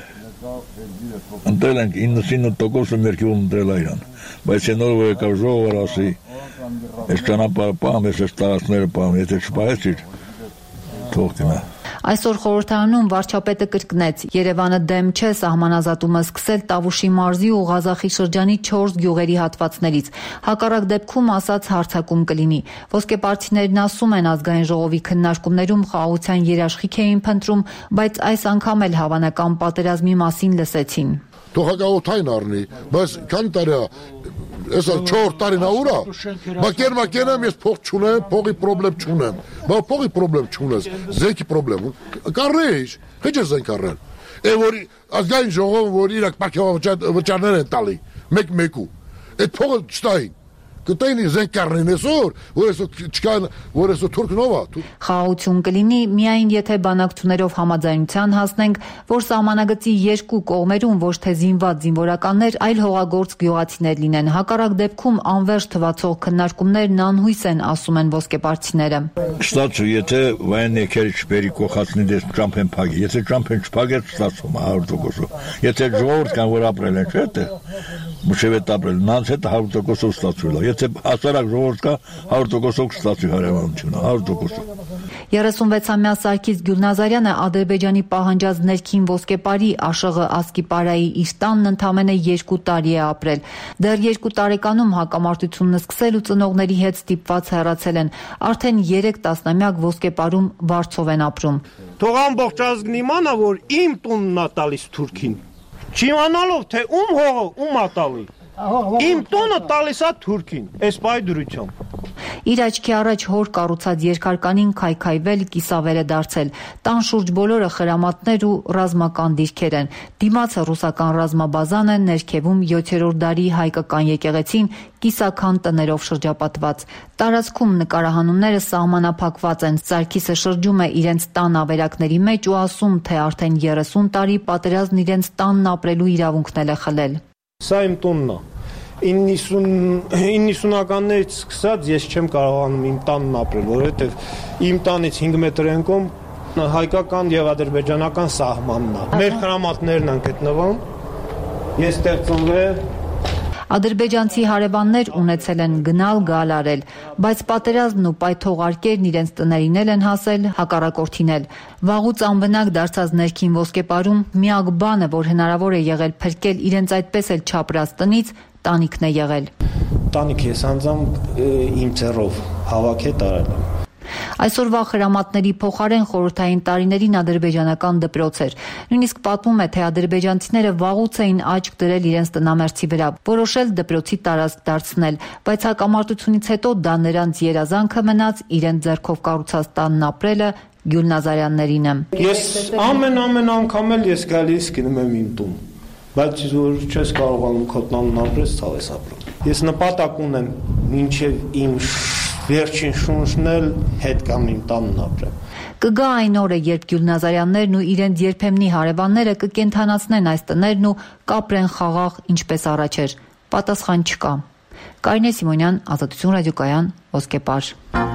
99% մերկյուն ընտրել իրան, բայց այն որ եկավ ժողովը ասի, այս ճանապարհը պահեմ, այս տարածքները պահեմ, եթե չպահեցիր, թող գնա։ Այսօր խորհրդարանում վարչապետը կրկնեց. Երևանը դեմ չէ սահմանազատումը սկսել Տավուշի մարզի ու Ղազախի շրջանի 4 գյուղերի հատվածներից։ Հակառակ դեպքում ասած հարձակում կլինի։ Ոսկեպարցիներն ասում են ազգային ժողովի քննարկումներում խաղաղության երաշխիք էին փնտրում, բայց այս անգամ էլ հավանական պատերազմի մասին լսեցին։ Թող հակաօթային առնի, բայց քանի տարի է Եսա 4 տարին աուրա, մակերմակենեմ ես փող չունեմ, փողի պրոբլեմ չունեմ, բա փողի պրոբլեմ չունես, զենքի պրոբլեմ, կարրեիշ, քիչ է զենք առել, որ ազգային ժողովը, որ իրակ պարքավաճարներ են տալի, մեկ-մեկու, այդ փողը չտային, կտային զենք կարնին այսօր, որ այսօր չկան, որ այսօր թուրքնովա։ Խաղաղություն կլինի միայն եթե բանակցություններով համաձայնության հասնենք, որ սահմանագծի երկու կողմերում ոչ թե զինված զինվորականներ, այլ հողագործ գյուղացիներ լինեն։ Հակառակ դեպքում անվերջ թվացող քննարկումներն անհույս են, ասում են ոսկեպարցիները։ Ստացու, եթե վայրենի քերիչբերի կողացնի դες Թրամփեն փագի, եթե Թրամփեն չփագեց, ստացվում 100%։ Եթե ժողովուրդ կան որ ապրել են, չէ՞, մշևետ ապրել, նրանց հետ 100% ստացվել է։ Եթե հասարակ ժողովուրդ կա 100% կստացվի հարևանությունը, 100%։ 36-ամյա Սարգիս Գյուլնազարյանը Ադրբեջանի պահանջած ներքին ոսկեպարի Աշղ Ասկիպարայի իր տանն ընդամենը 2 տարի է ապրել։ Դեռ 2 տարեկանում հակամարտությունն սկսել ու ծնողների հետ ստիպված հեռացել են։ Արդեն 3 տասնամյակ ոսկեպարում վարձով են ապրում։ Թող ամբողջ ազգն իմանա, որ իմ տունն է տալիս Թուրքին։ Չիմանալով թե ում հողը ում է տալի։ Իմ տունը տալիս է Թուրքին, այս պայդրությամբ։ Իր աչքի առաջ հոր կառուցած երկարկանին քայքայվել, կիսավեր է դարձել։ Տան շուրջ բոլորը խրամատներ ու ռազմական դիրքեր են։ Դիմացը ռուսական ռազմաբազան է, ներքևում 7-րդ դարի հայկական եկեղեցին կիսաքան տներով շրջապատված։ Տարածքում նկարահանումները սահմանափակված են։ Սարգիսը շրջում է իրենց տան ավերակների մեջ ու ասում, թե արդեն 30 տարի պատերազմն իրենց տանն ապրելու իրավունքն է խլել։ Սա իմ տունն է։ 90-ականներից սկսած ես չեմ կարողանում իմ տանն ապրել, որովհետև իմ տանից 5 մետր ենկոմ հայկական եւ ադրբեջանական սահմանն է։ Մեր հրամատներն են գտնվում։ Ես ստեղծվել Ադրբեջանցի հարևաններ ունեցել են գնալ գալ արել, բայց պատերազմն ու պայթողարկերն իրենց տներին են հասել, հակառակորդին էլ։ Վաղուց անվնակ դարձած ներքին ոսկեպարում միակ բանը, որ հնարավոր է եղել փրկել իրենց այդպես էլ չապրած տնից, տանիքն է եղել։ Տանիք ես անձամբ իմ ձեռով հավաք է տարել։ Այսօրվա խրամատների փոխարեն խորհրդային տարիներին ադրբեջանական դպրոց էր։ Նույնիսկ պատմում է, թե ադրբեջանցիները վաղուց էին աչք դրել իրենց տնամերձի վրա, որոշել դպրոցի տարածք դարձնել, բայց հակամարտությունից հետո դա նրանց երազանքը մնաց, իրենց ձեռքով կառուցած տանն ապրելը Գյուլնազարյաններին է։ Ես ամեն անգամ էլ ես գալիս գնում եմ իմ տուն, բայց որ չես կարողանում քո տանն ապրես, ցավ ես ապրում։ Ես նպատակ ունեմ մինչև իմ վերջին շունչն էլ հետ կամ իմ տանն ապրեմ։ Կգա այն օրը, երբ Գյուլնազարյաններն ու իրենց երբեմնի հարևանները կկենդանացնեն այս տներն ու կապրեն խաղաղ, ինչպես առաջ էր։ Պատասխան չկա։ Կարինե Սիմոնյան, Ազատություն ռադիոկայան, Ոսկեպար։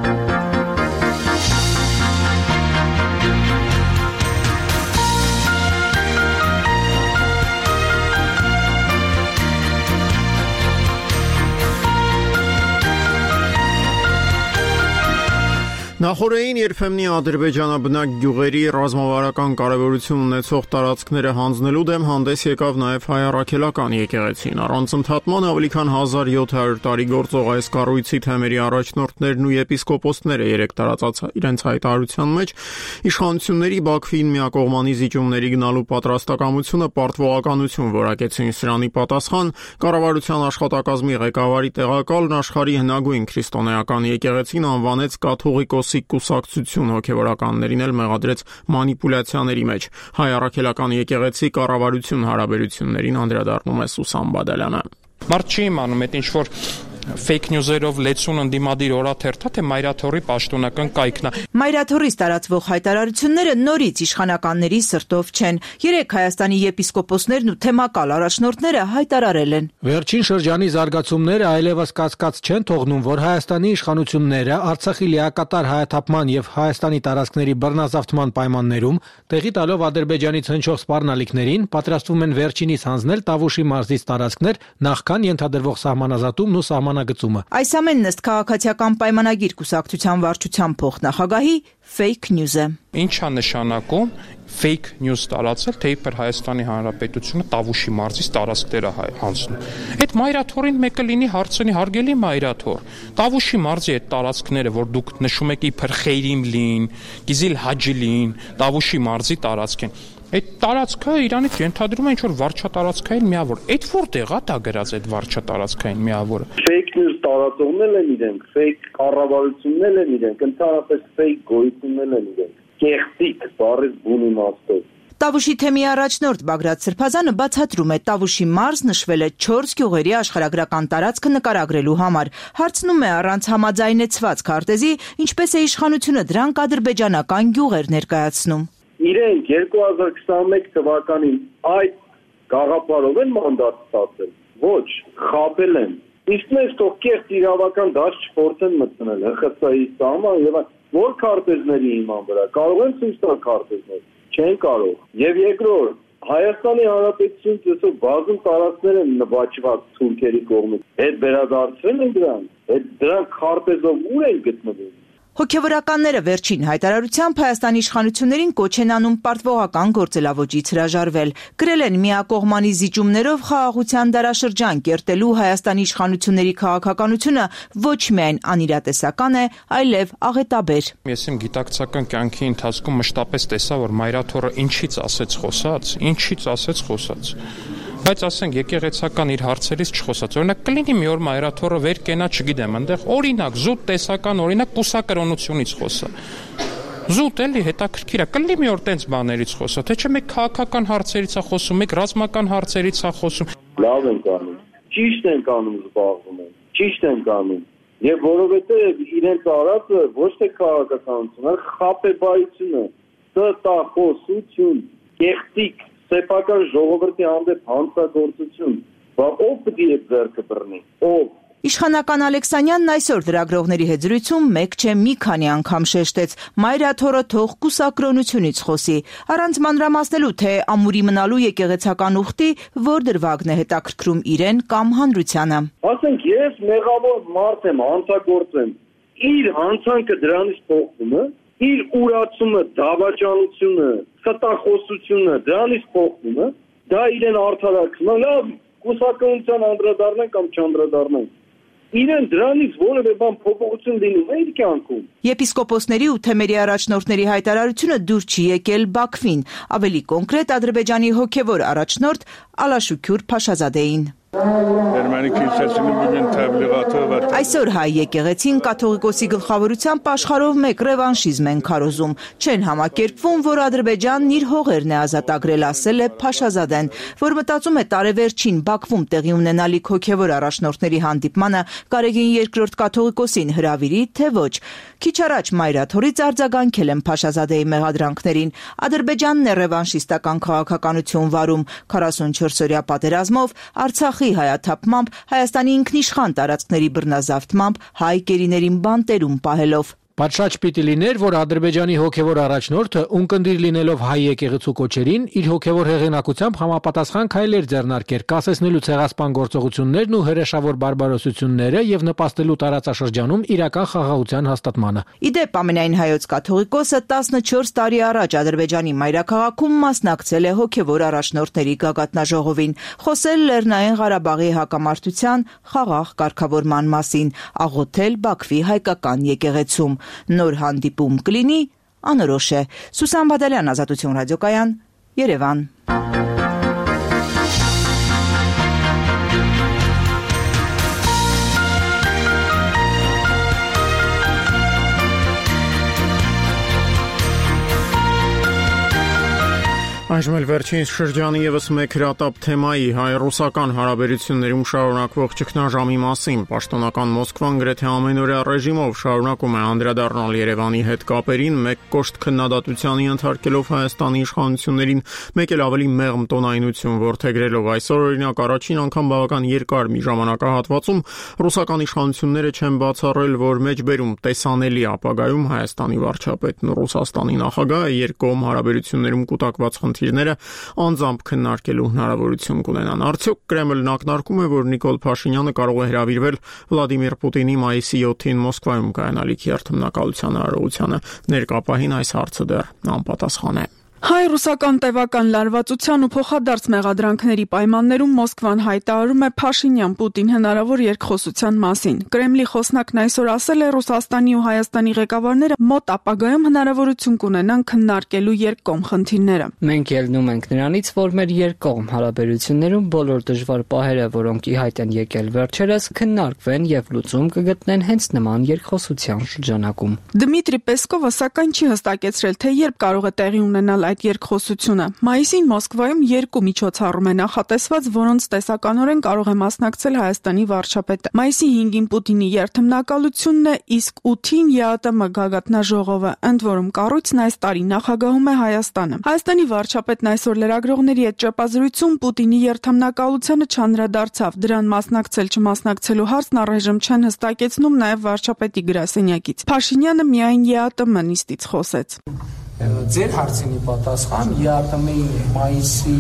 Նախորդային երբեմնի ադրբեջանաբնակ գյուղերի ռազմավարական կարևորություն ունեցող տարածքները հանձնելու դեմ հանդես եկավ նաև հայ առաքելական եկեղեցին։ Առանց ընդհատման ավելի քան 1700 տարի գործող այս կառույցի թեմերի առաջնորդներն ու եպիսկոպոսները երեք տարածած իրենց հայտարարության մեջ իշխանությունների Բաքվին միակողմանի զիջումների գնալու պատրաստակամությունը պարտվողականություն որակեցին։ Սրանի պատասխան կառավարության աշխատակազմի ղեկավարի տեղակալն աշխարհի հնագույն քրիստոնեական եկեղեցին անվանեց կաթողիկոս կուսակցություն, հոգևորականներին էլ մեղադրեց մանիպուլյացիաների մեջ։ Հայ առաքելական եկեղեցի կառավարություն հարաբերություններին անդրադառնում է Սուսան Բադալյանը։ Մարդ չի իմանում այդ ինչ-որ fake news-երով լեցուն ընդդիմադիր օրաթերթա, թե Մայրաթորի պաշտոնական կայքն է։ Մայրաթորից տարածվող հայտարարությունները նորից իշխանականների սրտով չեն։ Երեք Հայաստանի եպիսկոպոսներն ու թեմակալ առաջնորդները հայտարարել են. Վերջին շրջանի զարգացումները այլևս կասկած չեն թողնում, որ Հայաստանի իշխանությունները Արցախի լիակատար հայաթափման եւ Հայաստանի տարածքների բռնազավթման պայմաններում տեղի տալով Ադրբեջանից հնչող սպառնալիքներին պատրաստվում են վերջինիս հանձնել Տավուշի մարզից տարածքներ նախքան ենթադրվող սահմանազատումն ու Այս ամենն ըստ քաղաքացիական պայմանագիր կուսակցության վարչության փոխնախագահի fake news է։ Ինչ է նշանակում fake news տարածել, թե իբր Հայաստանի Հանրապետությունը Տավուշի մարզից տարածքներ է հանձնում։ Այդ Մայրաթորին մեկը լինի հարցնի հարգելի Մայրաթոր, Տավուշի մարզի այդ տարածքները, որ դուք նշում եք իբր Խեյրիմլին, Գիզիլ Հաջիլին, Տավուշի մարզի տարածք են։ Այդ տարածքը իրանից ենթադրում է ինչ-որ վարչատարածքային միավոր։ Այդ որտեղ է դա գրած այդ վարչատարածքային միավորը։ Fake news տարածողներ են իրենք, fake կառավարություններ են իրենք, ընդհանրապես fake գոյություններ են իրենք։ Կեղծիք, բառից բուն իմաստով։ Տավուշի թեմի առաջնորդ Բագրատ Սրբազանը բացատրում է, Տավուշի մարզ նշվել է 4 գյուղերի աշխարհագրական տարածքը նկարագրելու համար։ Հարցնում է առանց համաձայնեցված քարտեզի, ինչպես է իշխանությունը դրանք ադրբեջանական գյուղեր ներկայացնում։ Իրենք 2021 թվականին այդ գաղափարով են մանդատ ստացել։ Ոչ, խաբել են։ Իսկ մեզ թող կեղծ իրավական դաշտ չփորձեն մտնել ՀԽՍՀ-ի սահման եւ որ քարտեզների հիման վրա կարող են ցույց տալ քարտեզներ, չեն կարող։ Եվ երկրորդ, Հայաստանի Հանրապետությունից այսօր բազում տարածքներ են նվաճված թուրքերի կողմից։ Այդ վերադարձվել են դրանք քարտեզով ուր են գտնվում։ Հոգևորականները վերջին հայտարարությամբ Հայաստանի իշխանություններին կոչ են անում պարտվողական գործելավոճից հրաժարվել։ Գրել են միակողմանի զիջումներով խաղաղության դարաշրջան կերտելու Հայաստանի իշխանությունների քաղաքականությունը ոչ միայն անիրատեսական է, այլև աղետաբեր։ Ես իմ գիտակցական կյանքի ընթացքում մշտապես տեսա, որ Մայրաթորը ինչից ասեց խոսած։ բայց ասենք եկեղեցական իր հարցերից չխոսած։ Օրինակ կլինի մի օր մայրաթորը վեր կենա, չգիտեմ, այնտեղ օրինակ զուտ տեսական օրինակ կուսակրոնությունից խոսա։ Զուտ էլի հետաքրքիր է, կլինի մի օր տենց բաներից խոսա, թե չէ մեկ քաղաքական հարցերից է խոսում, մեկ ռազմական հարցերից է խոսում։ Լավ ենք անում, ճիշտ ենք անում, զբաղվում են, ճիշտ ենք անում։ Եվ որովհետև իրենց արածը ոչ թե քաղաքականություն, այլ խաբեբայություն է, ստախոսություն, կեղծիք, սեփական ժողովրդի հանդեպ հանցագործություն, ով պետք է ձեռքը բռնի, ով։ Իշխանական Ալեքսանյանն այսօր լրագրողների հետ զրույցում մեկ չէ մի քանի անգամ շեշտեց մայրաթորը թող կուսակրոնությունից խոսի, առանց մանրամասնելու, թե ամուրի մնալու եկեղեցական ուխտի որ դրվագն է հետաքրքրում իրեն կամ հանրությանը։ Ասենք ես մեղավոր մարդ եմ, հանցագործ եմ, իր հանցանքը դրանից փոխվում է, իր ուրացումը, դավաճանությունը, ստախոսությունը դրանից փոխվում է, դա իրեն արդարացնում է, լավ, կուսակրոնության անդրադառնանք կամ չանդրադառնանք։ Իրեն դրանից որևէ բան փոփոխություն լինում է իր կյանքում։ Եպիսկոպոսների ու թեմերի առաջնորդների հայտարարությունը դուր չի եկել Բաքվին, ավելի կոնկրետ Ադրբեջանի հոգևոր առաջնորդ Ալաշուքյուր Փաշազադեին։ Այսօր հայ եկեղեցին կաթողիկոսի գլխավորությամբ աշխարհով մեկ ռևանշիզմ են քարոզում, չեն համակերպվում, որ Ադրբեջանն իր հողերն է ազատագրել, ասել է Փաշազադեն, որ մտածում է տարեվերջին Բաքվում տեղի ունենալիք հոգևոր առաջնորդների հանդիպմանը Գարեգին II կաթողիկոսին հրավիրի, թե ոչ։ Քիչ առաջ մայրաթորից արձագանքել են Փաշազադեի մեղադրանքներին։ Ադրբեջանն է ռևանշիստական քաղաքականություն վարում 44-օրյա պատերազմով, Արցախի հայաթափմամբ, Հայաստանի ինքնիշխան տարածքների բռնազավթմամբ, հայ գերիներին բանտերում պահելով։ Պատշաճ պիտի լիներ, որ Ադրբեջանի հոգևոր առաջնորդը ունկնդիր լինելով հայ եկեղեցու կոչերին, իր հոգևոր հեղինակությամբ համապատասխան քայլեր ձեռնարկեր, կասեցնելու ցեղասպան գործողություններն ու հրեշավոր բարբարոսությունները եւ նպաստելու տարածաշրջանում իրական խաղաղության հաստատմանը։ Իդեպ ամենայն հայոց կաթողիկոսը 14 տարի առաջ Ադրբեջանի մայրաքաղաքում մասնակցել է հոգևոր առաջնորդների գագաթնաժողովին, խոսել Լեռնային Ղարաբաղի հակամարտության խաղաղ կարգավորման մասին, աղոթել Բաքվի հայկական եկեղեցում։ Նոր հանդիպում կլինի, անորոշ է։ Սուսան Բադալյան, Ազատություն ռադիոկայան, Երևան։ Այժմ էլ վերջին շրջանի եւս մեկ հրատապ թեմայի հայ-ռուսական հարաբերություններում շարունակվող ճգնաժամի մասին։ Պաշտոնական Մոսկվան գրեթե ամենօրյա ռեժիմով շարունակում է անդրադառնալ Երևանի հետ կապերին, մեկ կոշտ քննադատությանի ենթարկելով Հայաստանի իշխանություններին, մեկ էլ ավելի մեղմ տոնայնություն որդեգրելով։ Այսօր օրինակ առաջին անգամ բավական երկար մի ժամանակահատվածում ռուսական իշխանությունները չեն բացառել, որ մեջբերում տեսանելի ապագայում Հայաստանի վարչապետն ու Ռուսաստանի նախագահը երկկողմ հարաբերություններում կուտակված խնդիրները անձամբ քննարկելու հնարավորություն կունենան։ Արդյոք Կրեմլն ակնարկում է, որ Նիկոլ Փաշինյանը կարող է հրավիրվել Վլադիմիր Պուտինի մայիսի 7-ին Մոսկվայում կայանալիք երթմնակալության արարողությանը։ Ներկապահին այս հարցը դեռ անպատասխան է։ Հայ-ռուսական տևական լարվածության ու փոխադարձ մեղադրանքների պայմաններում Մոսկվան հայտարարում է Փաշինյան-Պուտին հնարավոր երկխոսության մասին։ Կրեմլի խոսնակն այսօր ասել է Ռուսաստանի ու Հայաստանի ղեկավարները մոտ ապագայում հնարավորություն կունենան քննարկելու երկկողմ խնդիրները։ Մենք ելնում ենք նրանից, որ մեր երկկողմ հարաբերություններում բոլոր դժվար պահերը, որոնք ի հայտ են եկել վերջերս, քննարկվեն եւ լուծում կգտնեն հենց նման երկխոսության շրջանակում։ Դմիտրի Պեսկովը սակայն չի հստակեցրել, թե երբ կարող է տեղի ունենալ այդ երկխոսությունը։ Մայիսին Մոսկվայում երկու միջոցառում է նախատեսված, որոնց տեսականորեն կարող է մասնակցել Հայաստանի վարչապետը։ Մայիսի 5-ին Պուտինի երթմնակալությունն է, իսկ 8-ին ԵԱՏՄ գագաթնաժողովը, ընդ որում կառույցն այս տարի նախագահում է Հայաստանը։ Հայաստանի վարչապետն այսօր լրագրողների հետ ճեպազրույցում Պուտինի երթմնակալությանը չանդրադարձավ։ Դրան մասնակցել-չմասնակցելու հարցն առայժմ չեն հստակեցնում նաև վարչապետի գրասենյակից։ Փաշինյանը միայն ԵԱՏՄ նիստից խոսեց։ Ձեր հարցինի պատասխան ԵԱՏՄ-ի մայիսի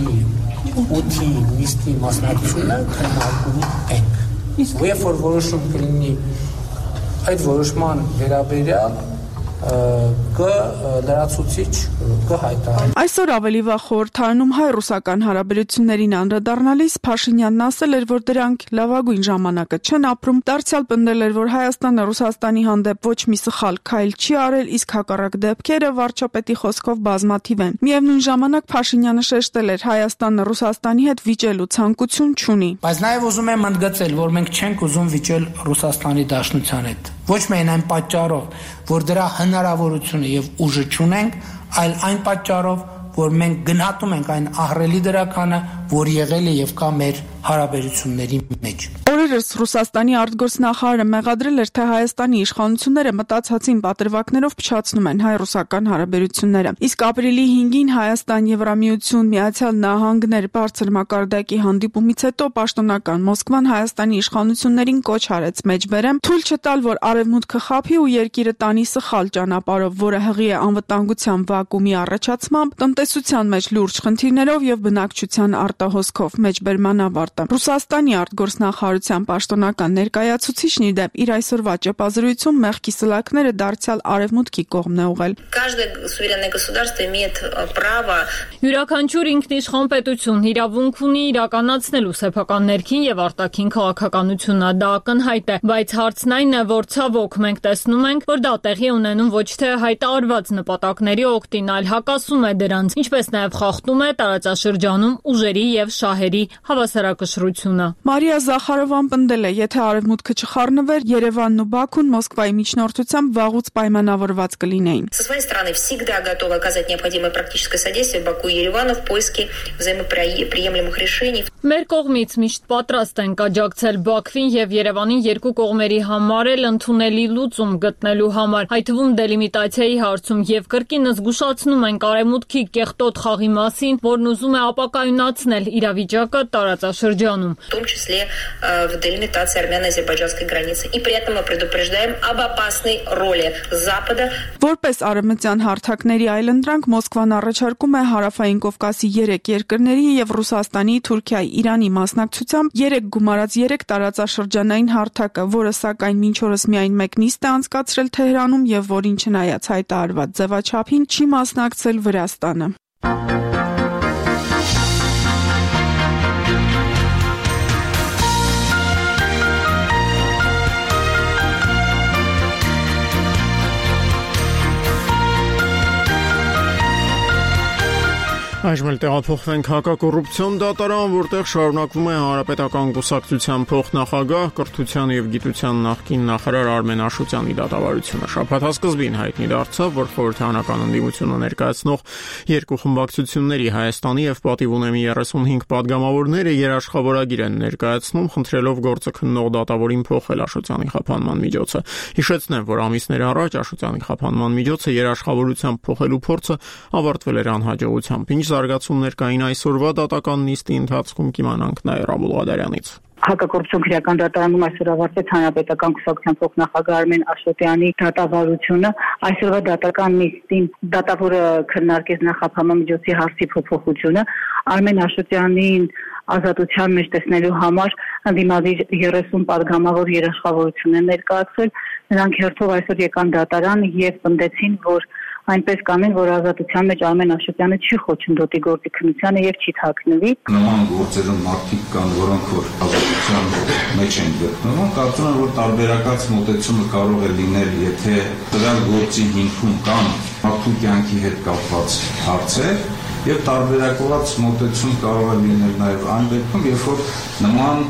8-ի նիստի մասնակցությունը քննարկում ենք։ Երբ որ որոշում կլինի այդ որոշման վերաբերյալ լրացուցիչ կհայտարարի։ Այսօր ավելի վաղ խորհրդարանում հայ-ռուսական հարաբերություններին անդրադառնալիս Փաշինյանն ասել էր, որ դրանք լավագույն ժամանակը չեն ապրում, դարձյալ պնդել էր, որ Հայաստանը Ռուսաստանի հանդեպ ոչ մի սխալ քայլ չի արել, իսկ հակառակ դեպքերը վարչապետի խոսքով բազմաթիվ են։ Միևնույն ժամանակ Փաշինյանը շեշտել էր, Հայաստանը Ռուսաստանի հետ վիճելու ցանկություն չունի։ Բայց նաև ուզում եմ ընդգծել, որ մենք չենք ուզում վիճել Ռուսաստանի Դաշնության հետ։ Ոչ միայն այն պատճառով, որ դրա հնարավորությունը եւ ուժը չունենք, այլ այն պատճառով, որ մենք գնահատում ենք այն ահռելի դրականը, որ եղել է եւ կա մեր հարաբերությունների մեջ։ Օրերս Ռուսաստանի արտգործնախարարը մեղադրել էր, թե Հայաստանի իշխանությունները մտածածին պատրվակներով փչացնում են հայ-ռուսական հարաբերությունները։ Իսկ ապրիլի 5-ին Հայաստան-Եվրամիություն, Միացյալ Նահանգներ բարձր մակարդակի հանդիպումից հետո պաշտոնական Մոսկվան Հայաստանի իշխանություններին կոչ արեց մեջբերեմ, թույլ չտալ, որ Արևմուտքը խաբի ու երկիրը տանի սխալ ճանապարհով, որը հղի է անվտանգության վակուումի առաջացմամբ, տնտեսության մեջ լուրջ խնդիրներով եւ բնակչության արտահոսքով մեջբերման ավարտը։ Ռուսաստանի արտգործնախարարության պաշտոնական ներկայացուցիչն իր դեպ իր այսօրվա ճեպազրույցում մեղքի սլաքները դարձյալ Արևմուտքի կողմն է ուղղել։ Յուրաքանչյուր ինքնիշխան պետություն իրավունք ունի իրականացնելու սեփական ներքին եւ արտաքին քաղաքականությունը, դա ակնհայտ է, բայց հարցն այն է, որ ցավոք մենք տեսնում ենք, որ դա տեղի ունենում ոչ թե հայտարարված նպատակների օգտին, այլ հակասում է դրանց, ինչպես նաեւ խախտում է տարածաշրջանում ուժերի եւ շահերի հավասարակշռությունը։ Մարիա Զախարովան պնդել է, եթե Արևմուտքը չխառնվեր, Երևանն ու Բաքուն Մոսկվայի միջնորդությամբ վաղուց պայմանավորված կլինեին։ Со своей стороны всегда готовы оказать необходимое практическое содействие Баку и Еревану в поиске взаимоприемлемых решений. Մեր կողմից միշտ պատրաստ ենք աջակցել Բաքվին եւ Երևանին երկու կողմերի համար էլ ընդունելի լուծում գտնելու համար, այդ թվում դելիմիտացիայի հարցում եւ կրկին զգուշացնում ենք Արևմուտքի կեղտոտ խաղի մասին, որն ուզում է ապակայունացնել իրավիճակը տարածաշրջանում, в том числе в делимитации армяно-азербайджанской границы. И при этом мы предупреждаем об опасной роли Запада. Որպես արևմտյան հարթակների այլընտրանք Մոսկվան առաջարկում է Հարավային Կովկասի 3 երկրների եւ Ռուսաստանի, Թուրքիայի, Իրանի մասնակցությամբ 3 գումարած 3 տարածաշրջանային հարթակը, որը սակայն մինչ օրս միայն մեկ նիստ է անցկացրել Թեհրանում եւ որին չնայած հայտարարված ձևաչափին չի մասնակցել Վրաստանը։ Այժմ էլ տեղափոխվենք հակակոռուպցիոն դատարան, որտեղ շարունակվում է Հանրապետական կուսակցության փոխնախագահ, կրթության եւ գիտության նախկին նախարար Արմեն Աշոտյանի դատավարությունը։ Շաբաթ սկզբին հայտնի դարձավ, որ խորհրդարանական ընդդիմությունը ներկայացնող երկու խմբակցությունների Հայաստանի եւ պատիվ ունեմի 35 падգամավորները երաշխավորագիր են ներկայացնում, խնդրելով գործը քննող դատավորին փոխել Աշոտյանի խափանման միջոցը։ Հիշեցնեմ, որ ամիսներ առաջ Աշոտյանի խափանման միջոցը երաշխավորությամբ փոխելու փորձը ավարտվել էր անհաջողությամբ։ Ինչ զարգացումներ կային այսօրվա դատական նիստի ընթացքում կիմանանք Նաիրա Աբուլղադարյանից։ Հակակոռուպցիոն քրեական դատարանում այսօր ավարտվեց Հանրապետական կուսակցության փոխնախագահ Արմեն Աշոտյանի դատավարությունը։ Այսօրվա դատական նիստին դատավորը քննարկեց նախապահման միջոցի հարցի փոփոխությունը։ Արմեն Աշոտյանին ազատության մեջ տեսնելու համար ընդդիմադիր 30 падգամավոր երաշխավորություն են ներկայացրել։ Նրանք հերթով այսօր եկան դատարան եւ պնդեցին, որ այնպես կանեն, որ ազատության մեջ Արմեն Աշոտյանը չի խոչընդոտի գործի քննությանը եւ չի թաքնվի։ Նման գործերում մարդիկ կան, որոնք որ ազատության մեջ են գտնվում, կարծում եմ, որ տարբերակած մոտեցումը կարող է լինել, եթե դրա գործի հիմքում կան մարդու կյանքի հետ կապված հարցեր, եւ տարբերակված մոտեցում կարող է լինել նաեւ այն դեպքում, երբ որ նման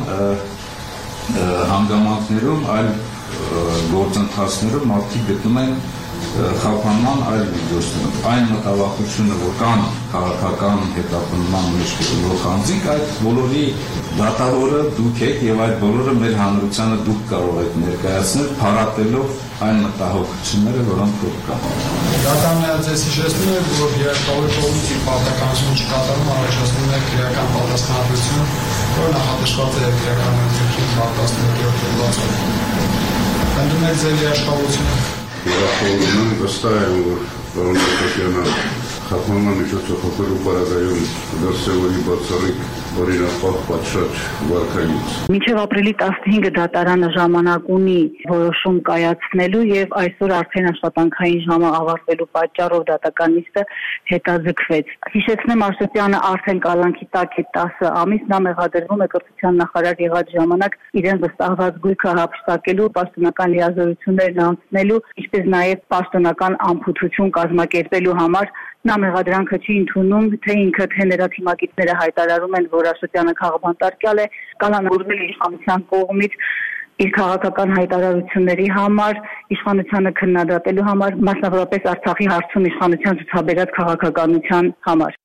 հանգամանքներում այլ գործընթացներում մարդիկ գտնում են խափանման այլ միջոցներ։ Այն մտավախությունը, որ կան քաղաքական հետապնդման մեջ գտնվող անձինք, այդ բոլորի դատավորը դուք եք եւ այդ բոլորը մեր հանրությանը դուք կարող եք ներկայացնել, փառատելով այն մտահոգությունները, որոնք որ կան։ Դատարանը ձեզ հիշեցնում է, որ երաշխավորի կողմից պարտականություն չկատարում առաջացնում է քրեական պատասխանատվություն, որ նախատեսված է քրեական ընտրությունից պատասխանատվության դեպքում։ Ընդունում եք ձեր երաշխավորությունը։ Երաշխավորում վստահ եմ, որ պարոն Աշոտյանը Խափանման միջոցով խփելու պարագայում դրսևորի բացառիկ օրինապատ պատշաճ վարքայից։ Մինչև ապրիլի 15-ը դատարանը ժամանակ ունի որոշում կայացնելու եւ այսօր արդեն աշխատանքային ժամը ավարտվելու պատճառով դատական նիստը հետաձգվեց։ Հիշեցնեմ, Աշոտյանը արդեն կալանքի տակ է 10 ամիս, նա մեղադրվում է կրթության նախարար եղած ժամանակ իրեն վստահված գույքը հափշտակելու, պաշտոնական լիազորություններն անցնելու, ինչպես նաեւ պաշտոնական անփութություն կազմակերպելու համար։ Նա մեղադրանքը չի ընդունում, թե ինքը թե նրա թիմակիցները հայտարարում են, որ Աշոտյանը քաղաքապետարյալ է, կալանավորվել է իշխանության կողմից իր քաղաքական հայտարարությունների համար, իշխանությանը քննադատելու համար, մասնավորապես Արցախի հարցում իշխանության ցուցաբերած քաղաքականության համար։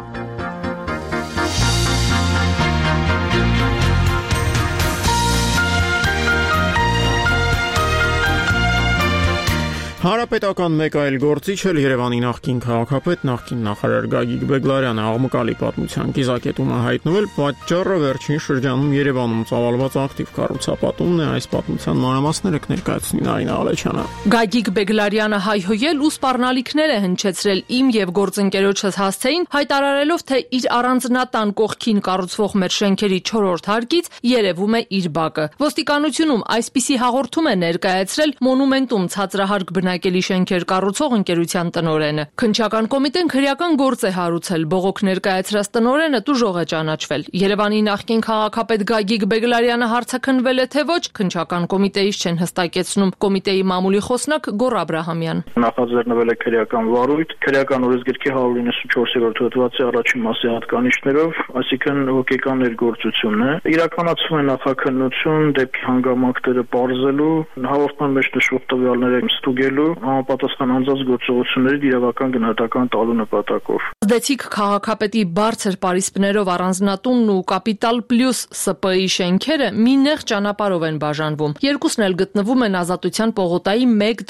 Հանրապետական մեկ այլ գործիչ էլ Երևանի նախկին քաղաքապետ, նախկին նախարար Գագիկ Բեգլարյանը աղմկալի պատմության կիզակետում է հայտնվել, պատճառը վերջին շրջանում Երևանում ծավալված ակտիվ կառուցապատումն է, այս պատմության մանրամասները կներկայացնի Նարինե Ալեչյանը։ Գագիկ Բեգլարյանը հայհոյել ու սպառնալիքներ է հնչեցրել իմ եւ գործընկերոջս հասցեին, հայտարարելով, թե իր առանձնատան կողքին կառուցվող մեր շենքերի 4-րդ հարկից երևում է իր բակը։ Ոստիկանությունում այսպիսի հաղորդում է ներկայացրել Մոնումենտում ցածրահարկ բնակելի շենքեր կառուցող ընկերության տնօրենը։ Քննչական կոմիտեն քրեական գործ է հարուցել, բողոք ներկայացրած տնօրենը տուժող է ճանաչվել։ Երևանի նախկին քաղաքապետ Գագիկ Բեգլարյանը հարցաքննվել է թե ոչ, քննչական կոմիտեից չեն հստակեցնում կոմիտեի մամուլի խոսնակ Գոռ Աբրահամյան։ Նախաձեռնվել է քրեական վարույթ, քրեական օրենսգրքի 194-րդ հոդվածի առաջին մասի հատկանիշներով, այսինքն հոգեկան ներգործությունն է։ Իրականացվում է նախաքննություն դեպքի հանգամանքները պարզելու, հաղորդման մեջ նշվող տվյալները ստուգելու, համապատասխան անձանց գործողությունների իրավական գնահատական տալու նպատակով։ Ազդեցիկ քաղաքապետի բարձր պարիսպներով առանձնատունն ու Կապիտալ Պլյուս ՍՊ-ի շենքերը մի նեղ ճանապարհով են բաժանվում։ Երկուսն էլ գտնվում են Ազատության պողոտայի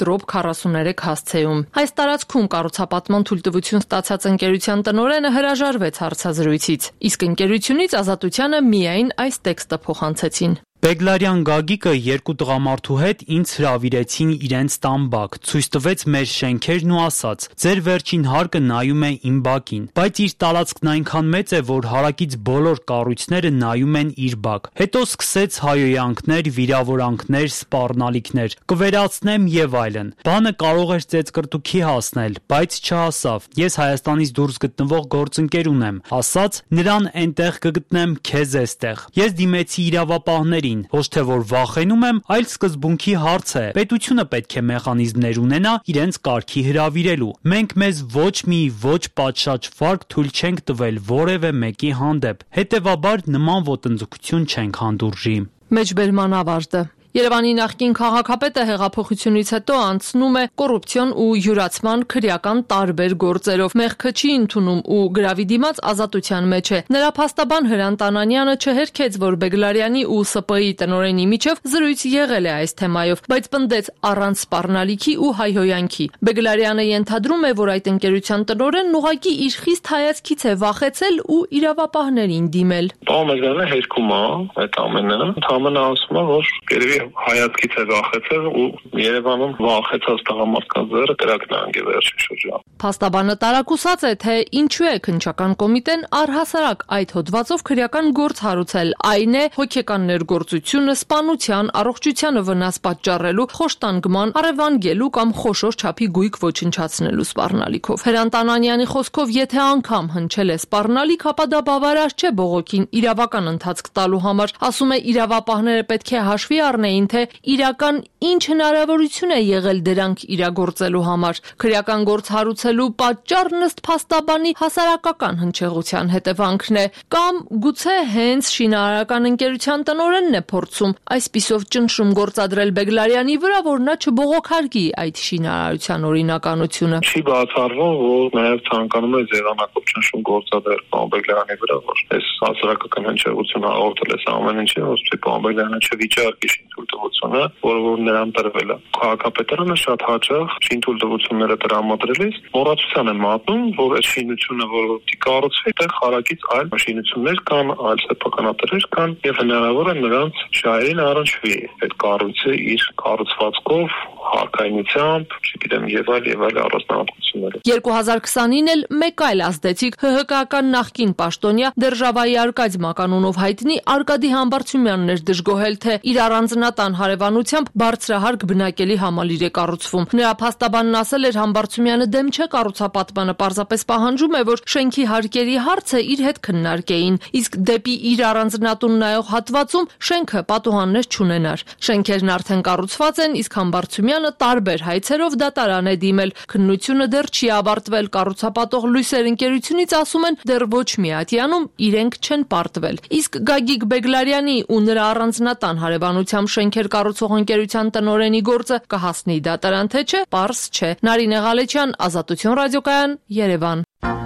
1/43 հասցեում։ Այս տարածքում կառուցապատման թույլտվություն ստացած ընկերության տնօրենը հրաժարվեց հարցազրույցից, իսկ ընկերությունից Ազատությանը միայն այս տեքստը փոխանցեցին։ Բեգլարյան Գագիկը երկու տղամարդու հետ ինձ հրավիրեցին իրենց տան բակ, ցույց տվեց մեր շենքերն ու ասաց. «Ձեր վերջին հարկը նայում է իմ բակին, բայց իր տարածքն այնքան մեծ է, որ հարակից բոլոր կառույցները նայում են իր բակ»։ Հետո սկսեց հայհոյանքներ, վիրավորանքներ, սպառնալիքներ, կվերացնեմ եւ այլն։ Բանը կարող էր ծեծկռտուքի հասնել, բայց չհասավ։ Ես Հայաստանից դուրս գտնվող գործընկեր ունեմ, ասաց. «Նրան այնտեղ կգտնեմ, քեզ էստեղ»։ Ես դիմեցի իրավապահներին, ոչ թե որ վախենում եմ, այլ սկզբունքի հարց է։ Պետությունը պետք է մեխանիզմներ ունենա իրենց կարգի հրավիրելու։ Մենք մեզ ոչ պատշաճ վարկ թույլ չենք տվել որևէ մեկի հանդեպ։ Հետևաբար նման ոտնձգություն չենք հանդուրժի։ Մեջբերման ավարտը։ Երևանի նախկին քաղաքապետը հեղափոխությունից հետո անցնում է կոռուպցիոն ու յուրացման քրեական տարբեր գործերով։ Մեղքը չի ընդունում ու գրավի դիմաց ազատության մեջ է։ Նրա փաստաբան Հրանտ Անանյանը չհերքեց, որ Բեգլարյանի ու ՍՊ-ի տնօրենի միջև զրույց եղել է այս թեմայով, բայց պնդեց առանց սպառնալիքի ու հայհոյանքի։ Բեգլարյանը ենթադրում է, որ այդ ընկերության տնօրենն ուղղակի իր խիստ հայացքից է վախեցել ու իրավապահներին դիմել։ Բաղմեզանը հերքում է այդ ամենը, ընդհանրապես ասում է, որ գերեւի հայացքից է վախեցել ու Երևանում վախեցած տղամարդկանց ձեռը կրակնանգ է վերջին շրջանում։ Փաստաբանը տարակուսած է, թե ինչու է քննչական կոմիտեն առհասարակ այդ հոդվածով քրեական գործ հարուցել, այն է հոգեկան ներգործությունը, սպանության, առողջությանը վնաս պատճառելու, խոշտանգման, առևանգելու կամ խոշոր չափի գույք ոչնչացնելու սպառնալիքով։ Հրանտ Անանյանի խոսքով, եթե անգամ հնչել է սպառնալիք, ապա դա բավարար չէ բողոքին իրավական ընթացք տալու համար։ Ասում է, իրավապահները պետք է հաշվի առնեին, թե իրական ինչ հնարավորություն է եղել դրանք իրագործելու համար։ Քրեական գործ հարուցելու պատճառն ըստ փաստաբանի հասարակական հնչեղության հետևանքն է, կամ գուցե հենց շինարարական ընկերության տնօրենն է փորձում այսպիսով ճնշում գործադրել Բեգլարյանի վրա, որ նա չբողոքարկի այդ շինարարության օրինականությունը։ Չի բացառվում, որ նաև ցանկանում է ձեռանակով ճնշում գործադրել Բեգլարյանի վրա, որ այս հասարակական հնչեղությունը հաղորդել է ամեն ինչի, որ Բեգլարյանը չվիճարկի շինթույլտվությունը, որը նրան տրվել է։ Քաղաքապետարանը շատ հաճախ շինթույլտվությունները տրամադրելիս մոռացության է մատնում, որ այդ շինությունը, որը կառուցվի, այդտեղ հարակից այլ շինություններ կան, այլ սեփականատերեր կան, եւ հնարավոր է նրանց շահերին առնչվի այդ կառույցը իր կառուցվածքով, հարկայնությամբ, չգիտեմ, եւ այլ առանձնահատկություններով։ 2029-ին էլ մեկ այլ ազդեցիկ ՀՀԿ-ական նախկին պաշտոնյա Դերժավայի Արկադի Մականունով հայտնի Արկադի Համբարձումյանն էր դժգոհել, թե իր առանձնատան հարևանությամբ բարձրահարկ բնակելի համալիր է կառուցվում։ Նրա փաստաբանն ասել էր, Համբարձումյանը դեմ չէ կառուցապատմանը, պարզապես պահանջում է, որ շենքի հարկերի հարցը իր հետ քննարկեին, իսկ դեպի իր առանձնատուն նայող հատվածում շենքը պատուհաններ չունենար։ Շենքերն արդեն կառուցված են, իսկ Համբարձումյանը տարբեր հայցերով դատարան է դիմել։ Քննությունը դեռ չի ավարտվել, կառուցապատող լույսեր ընկերությունից ասում են, դեռ ոչ մի ատյանում իրենք չեն պարտվել։ Իսկ Գագիկ Բեգլարյանի ու նրա առանձնատան հարևանությամբ շենքեր կառուցող ընկերության տնօրենի գործը կհասնի դատարան թե չէ, պարզ չէ։ Նարինե Ղալեչյան, Ազատություն ռադիոկայան, Երևան։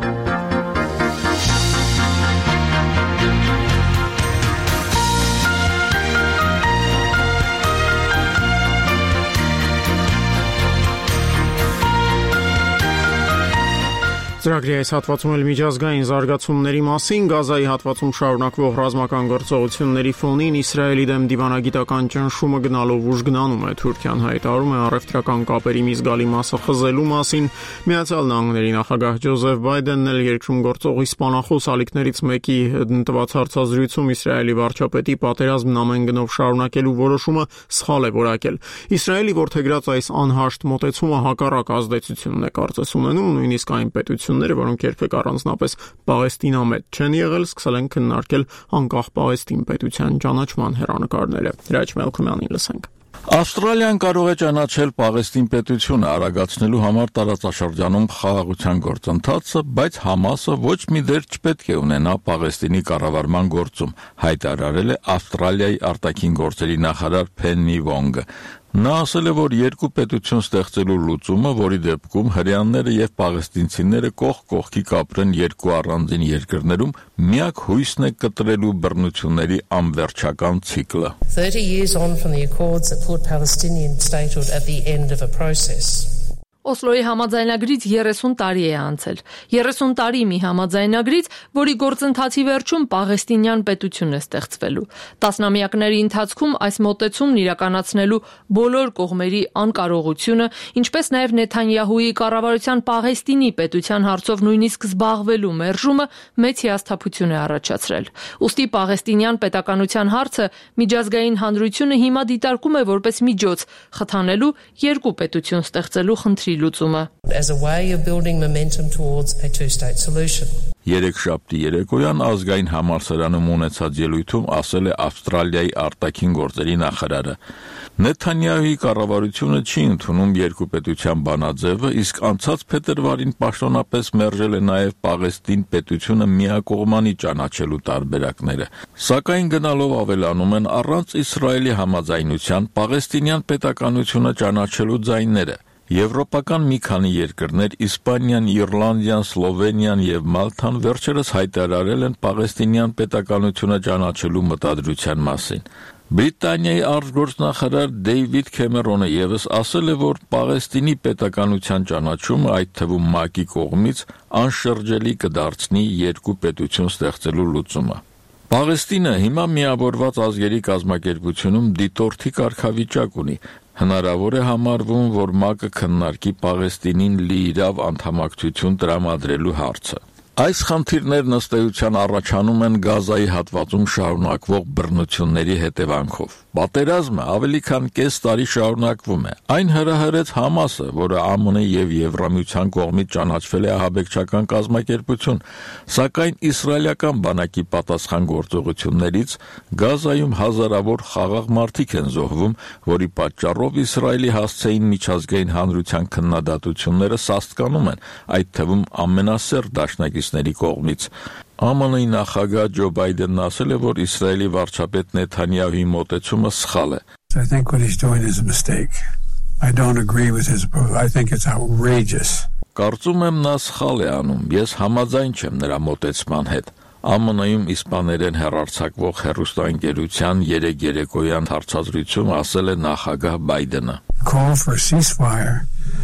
Ծրագրի այս հատվածում էլ միջազգային զարգացումների մասին Գազայի հատվածում շարունակվող ռազմական գործողությունների ֆոնին Իսրայելի դեմ դիվանագիտական ճնշումը գնալով ուժգնանում է։ Թուրքիան հայտարարում է առևտրական կապերի մի զգալի մասը խզելու մասին։ Միացյալ Նահանգների նախագահ Ջոզեֆ Բայդենն էլ երկրում գործող իսպանախոս ալիքներից մեկի տված հարցազրույցում Իսրայելի վարչապետի պատերազմն ամեն գնով շարունակելու որոշումը սխալ է որակել։ Իսրայելի որդեգրած այս անհաշտ մոտեցումը հակառակ ազդեցությունն է կարծես ունենում, նույնիսկ այն պետությունները, որոնք երբեք առանձնապես Պաղեստինամետ չեն եղել, սկսել են քննարկել անկախ Պաղեստին պետության ճանաչման հեռանկարները։ Հրաչ Մելքոմյանին լսենք։ Ավստրալիան կարող է ճանաչել Պաղեստին պետությունը արագացնելու համար տարածաշրջանում խաղաղության գործընթացը, բայց Համասը ոչ մի դեր չպետք է ունենա Պաղեստինի կառավարման գործում, հայտարարել է Ավստրալիայի արտաքին գործերի նախարար Փեննի Վոնգը։ Նա ասել է, որ երկու պետություն ստեղծելու լուծումը, որի դեպքում հրեաները եւ պաղեստինցիները կողք կողքի կապրեն երկու առանձին երկրներում, միակ հույսն է կտրելու բռնությունների անվերջական ցիկլը։ 30 years on from the accords that put Palestinian statehood at the end of a process. Օսլոյի համաձայնագրից 30 տարի է անցել։ 30 տարի մի համաձայնագրից, որի գործընթացի վերջում Պաղեստինյան պետություն է ստեղծվելու։ Տասնամյակների ընթացքում այս մոտեցումն իրականացնելու բոլոր կողմերի անկարողությունը, ինչպես նաև Նեթանյահուի կառավարության Պաղեստինի պետության հարցով նույնիսկ զբաղվելու մերժումը մեծ հիասթափություն է առաջացրել։ Ուստի Պաղեստինյան պետականության հարցը միջազգային հանրությունը հիմա դիտարկում է որպես միջոց խթանելու երկու պետություն ստեղծելու խնդրի լուծումը։ As a way of building momentum towards a two-state solution. Երեքշաբթի երեկոյան ազգային համալսարանում ունեցած ելույթում ասել է Ավստրալիայի արտաքին գործերի նախարարը. Նեթանյահուի կառավարությունը չի ընդունում երկու պետության բանաձևը, իսկ անցած փետրվարին պաշտոնապես մերժել է նաև Պաղեստին պետությունը միակողմանի ճանաչելու տարբերակները։ Սակայն գնալով ավելանում են առանց Իսրայելի համաձայնության Պաղեստինյան պետականությունը ճանաչելու ձայները։ Եվրոպական մի քանի երկրներ Իսպանիան, Իռլանդիան, Սլովենիան եւ Մալթան վերջերս հայտարարել են Պաղեստինյան պետականությունը ճանաչելու մտադրության մասին։ Բրիտանիայի արտգործնախարար Դեյվիդ Քեմերոնը եւս ասել է, որ Պաղեստինի պետականության ճանաչումը, այդ թվում ՄԱԿ-ի կողմից, անշրջելի կդարձնի երկու պետություն ստեղծելու լուծումը։ Պաղեստինը հիմա միավորված ազգերի կազմակերպությունում դիտորդի կարգավիճակ ունի։ Հնարավոր է համարվում, որ ՄԱԿ-ը քննարկի Պաղեստինին լիիրավ անդամակցություն տրամադրելու հարցը։ Այս խնդիրներն ըստ էության առաջանում են Գազայի հատվածում շարունակվող բռնությունների հետևանքով։ Պատերազմը ավելի քան կես տարի շարունակվում է։ Այն հրահրեց Համասը, որը ԱՄՆ եւ Եվրամիության կողմից ճանաչվել է ահաբեկչական կազմակերպություն, սակայն իսրայելական բանակի պատասխան գործողություններից Գազայում հազարավոր խաղաղ մարդիկ են զոհվում, որի պատճառով Իսրայելի հասցեին միջազգային հանրության քննադատությունները սաստկանում են, այդ թվում ամենասեր դաշնակիցների կողմից։ ԱՄՆ-ի նախագահ Ջո Բայդենն ասել է, որ Իսրայելի վարչապետ Նեթանյահուի մոտեցումը սխալ է։ I think what he's doing is a mistake. I don't agree with his approach. I think it's outrageous. Կարծում եմ նա սխալ է անում։ Ես համաձայն չեմ նրա մոտեցման հետ։ ԱՄՆ-ում իսպաներեն հեռարձակվող հեռուստաընկերության երեկոյան հարցազրույցում ասել է նախագահ Բայդենը. Call for a ceasefire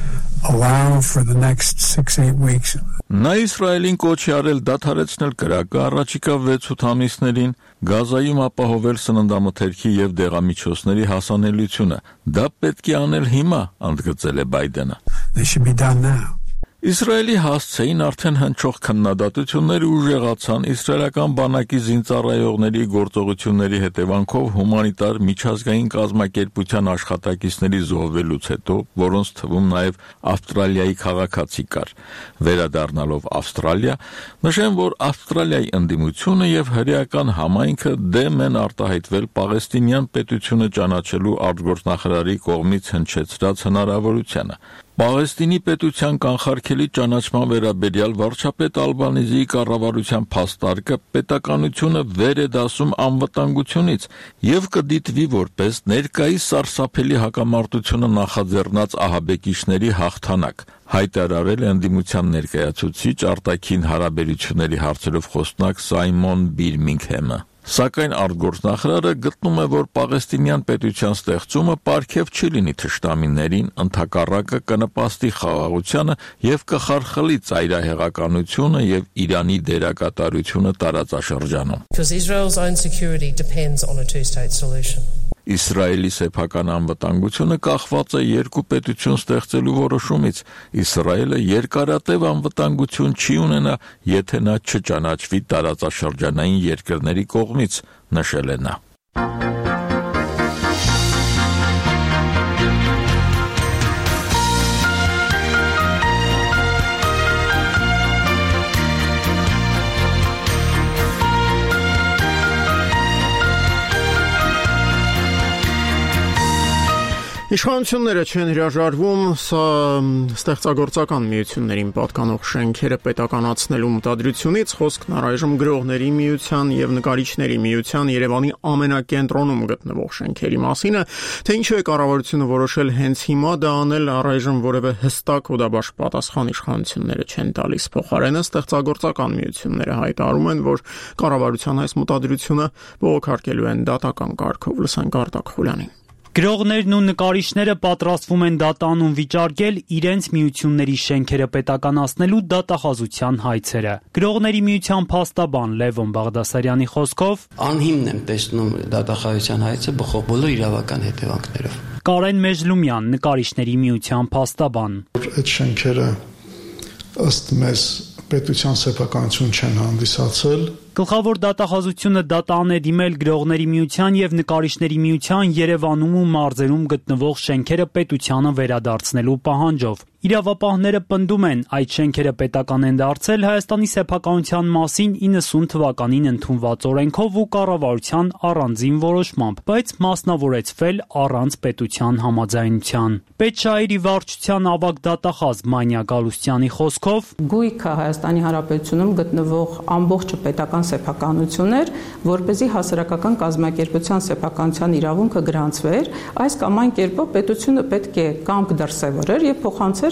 allow for the next 6-8 weeks. Նա Իսրայելին կոչ է արել դադարեցնել կրակը առաջիկա 6-8 ամիսներին, Գազայում ապահովել սննդամթերքի եւ դեղամիջոցների հասանելիությունը։ Դա պետք է անել հիմա, ընդգծել է Բայդենը։ They should be done now. Իսրայելի հասցեին արդեն հնչող քննադատությունները ուժեղացան իսրայելական բանակի զինծառայողների գործողությունների հետևանքով հումանիտար միջազգային կազմակերպության աշխատակիցների զոհվելուց հետո, որոնց թվում նաև Ավստրալիայի քաղաքացի կար։ Վերադառնալով Ավստրալիա, նշեմ, որ Ավստրալիայի ընդդիմությունը եւ հրեական համայնքը դեմ են արտահայտվել Պաղեստինյան պետությունը ճանաչելու արտգործնախարարի կողմից հնչեցրած հնարավորությանը։ Պաղեստինի պետության կանխարգելի ճանաչման վերաբերյալ վարչապետ Ալբանիզիի կառավարության փաստարկը պետականությունը վեր է դասում անվտանգությունից եւ կդիտվի որպես ներկայիս սարսափելի հակամարտությունը նախաձեռնած ահաբեկիչների հաղթանակ, հայտարարել է ընդդիմության ներկայացուցիչ արտաքին հարաբերությունների հարցերով խոսնակ Սայմոն Բիրմինգհեմը։ Սակայն արտգործնախարարը գտնում է, որ Պաղեստինյան պետության ստեղծումը պարգև չի լինի թշնամիներին, ընդհակառակը կնպաստի խաղաղությանը եւ կխարխլի ծայրահեղականությունը եւ Իրանի դերակատարությունը տարածաշրջանում։ Because Israel's own security depends on a two-state solution. Իսրայելի սեփական անվտանգությունը կախված է երկու պետություն ստեղծելու որոշումից։ Իսրայելը երկարատև անվտանգություն չի ունենա, եթե նա չճանաչվի տարածաշրջանային երկրների կողմից, նշել է նա։ Իշխանությունները չեն հրաժարվում ստեղծագործական միություններին պատկանող շենքերը պետականացնելու մտադրությունից, խոսքն առայժմ գրողների միության եւ նկարիչների միության Երևանի ամենակենտրոնում գտնվող շենքերի մասին է, թե ինչու է կառավարությունը որոշել հենց հիմա դա անել, առայժմ որևէ հստակ ու դաբաշ պատասխան իշխանությունները չեն տալիս։ Փոխարենը ստեղծագործական միությունները հայտարարում են, որ կառավարության այս մտադրությունը բողոքարկելու են դատական կարգով։ Լսենք Արտակ Խուլյանին։ Գրողներն ու նկարիչները պատրաստվում են դատանուն վիճարկել իրենց միությունների շենքերը պետականացնելու դատախազության հայցերը։ Գրողների միության փաստաբան Լևոն Բաղդասարյանի խոսքով անհիմն եմ տեսնում դատախազության հայցը բոլոր իրավական հետևանքներով։ Կարեն Մեժլումյան, նկարիչների միության փաստաբան։ Այդ շենքերը ըստ մեզ պետության սեփականություն չեն հանդիսացել։ Գլխավոր դատախազությունը դատան է դիմել գրողների միության եւ նկարիչների միության Երևանում ու մարզերում գտնվող շենքերը պետությանը վերադարձնելու պահանջով։ Իրավապահները պնդում են, այդ շենքերը պետական են դարձել Հայաստանի սեփականության մասին 90 թվականին ընդունված օրենքով ու կառավարության առանձին որոշմամբ, բայց մասնավորեցվել առանց պետության համաձայնության։ Պետշահերի վարչության ավագ դատախազ Մանյա Գալուստյանի խոսքով գույքը Հայաստանի Հանրապետությունում գտնվող ամբողջ պետական սեփականություններ, որպեսզի հասարակական կազմակերպության սեփականության իրավունքը գրանցվեր, այս կամ այն կերպով պետությունը պետք է կամք դրսևորեր եւ փոխանցեր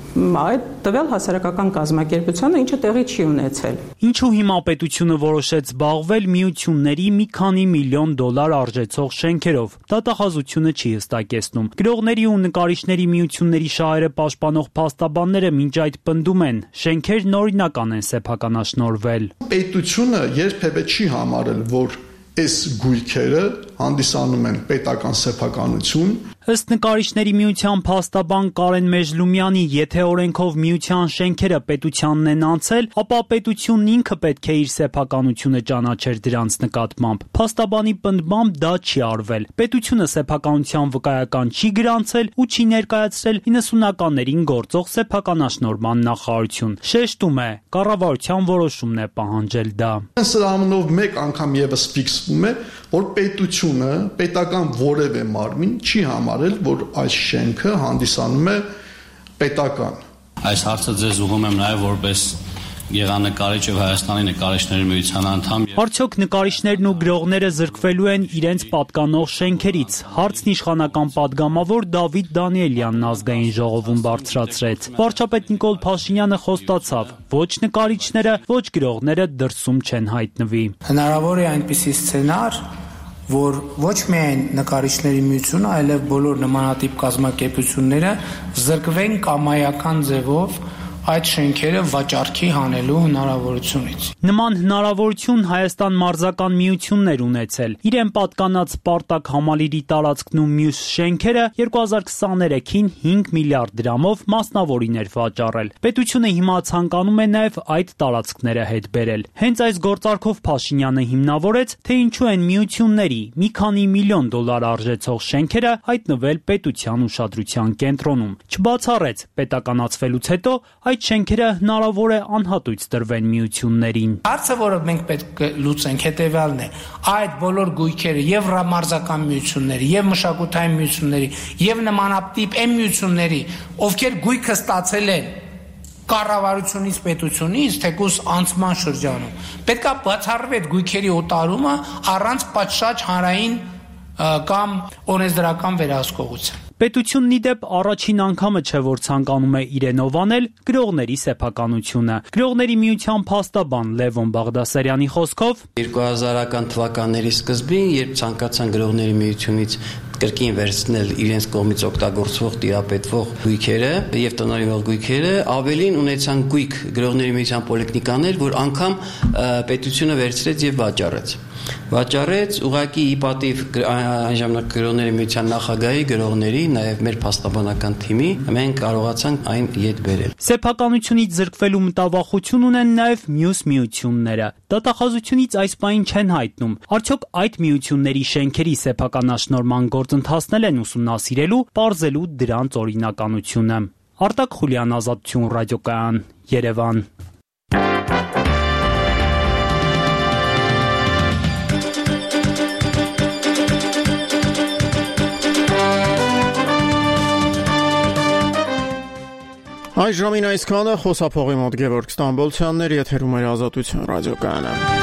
այդ տվյալ հասարակական կազմակերպությանը, ինչը տեղի չի ունեցել։ Ինչու հիմա պետությունը որոշեց զբաղվել միությունների մի քանի միլիոն դոլար արժեցող շենքերով։ Դատախազությունը չի հստակեցնում։ Գրողների ու նկարիչների միությունների շահերը պաշտպանող փաստաբանները մինչ այդ պնդում են, շենքերն օրինական են սեփականաշնորհվել։ Պետությունը երբևէ չի համարել, որ այս գույքերը հանդիսանում են պետական սեփականություն։ Ըստ նկարիչների միության փաստաբան Կարեն Մեժլումյանի, եթե օրենքով միության շենքերը պետությանն են անցել, ապա պետությունն ինքը պետք է իր սեփականությունը ճանաչեր դրանց նկատմամբ։ Փաստաբանի պնդմամբ դա չի արվել։ Պետությունը սեփականության վկայական չի գրանցել ու չի ներկայացրել 90-ականներին գործող սեփականաշնորհման նախարարություն։ Շեշտում է, կառավարության որոշումն է պահանջել դա։ Սրանով մեկ անգամ եւս ֆիքսվում է, որ պետությունը, պետական որևէ մարմին չի համարել, որ այս շենքը հանդիսանում է պետական։ Այս հարցը ձեզ ուղղում եմ նաև որպես գեղանկարիչ եւ Հայաստանի նկարիչների միության անդամ։ Արդյոք նկարիչներն ու գրողները զրկվելու են իրենց պատկանող շենքերից։ Հարցն իշխանական падգամավոր Դավիթ Դանիելյանն ազգային ժողովում բարձրացրեց։ Վարչապետ Նիկոլ Փաշինյանը խոստացավ, ոչ նկարիչները, ոչ գրողները դրսում չեն հայտնվի։ Հնարավոր է այնպիսի սցենար, որ ոչ միայն նկարիչների միությունը, այլև բոլոր նմանատիպ կազմակերպությունները զրկվեն կամայական ձևով այդ շենքերը վաճառքի հանելու հնարավորությունից։ Նման հնարավորություն Հայաստան մարզական միությունն էր ունեցել։ Իրեն պատկանած Սպարտակ համալիրի տարածքն ու մյուս շենքերը 2023-ին 5 միլիարդ դրամով մասնավորին էր վաճառել։ Պետությունը հիմա ցանկանում է նաև այդ տարածքները հետ բերել։ Հենց այս գործարքով Փաշինյանը հիմնավորեց, թե ինչու են միությունների մի քանի միլիոն դոլար արժեցող շենքերը հայտնվել պետության ուշադրության կենտրոնում։ Չբացառեց, պետականացվելուց հետո այդ շենքերը հնարավոր է անհատույց տրվեն միություններին։ Հարցը, որը մենք պետք է լուծենք, հետևյալն է. այդ բոլոր գույքերը եւ մարզական միությունների, եւ մշակութային միությունների, եւ նմանատիպ այն միությունների, ովքեր գույքը ստացել են կառավարությունից, պետությունից, թեկուզ անցման շրջանում, պետքա բացառվի այդ գույքերի օտարումը առանց պատշաճ հանրային կամ օրենսդրական վերահսկողության։ Պետությունն ի դեպ առաջին անգամը չէ, որ ցանկանում է իրենով անել գրողների սեփականությունը։ Գրողների միության փաստաբան Լևոն Բաղդասարյանի խոսքով 2000-ական թվականների սկզբին, երբ ցանկացան գրողների միությունից կրկին վերցնել իրենց կողմից օգտագործվող տիրապետվող գույքերը եւ տնօրինվող գույքերը, ավելին ունեցան գույք գրողների միության պոլիտեխնիկաներ, որ անգամ պետությունը վերցրեց եւ վաճառեց ուղղակի ի պատիվ այն ժամանակ գրողների միության նախագահի, գրողների, նաև մեր փաստաբանական թիմի, մենք կարողացանք այն ետ բերել։ Սեփականությունից զրկվելու մտավախություն ունեն նաև մյուս միությունները։ Դատախազությունից այս պահին չեն հայտնում, արդյոք այդ միությունների շենքերի սեփականաշնորհման գործընթացներ են ուսումնասիրելու, պարզելու դրանց օրինականությունը։ Արտակ Խուլյան, Ազատություն ռադիոկայան, Երևան։ Այս ժամին այսքանը, խոսափողի մոտ Գևորգ Ստամբոլցյանն էր, եթերում էր Ազատություն ռադիոկայանը։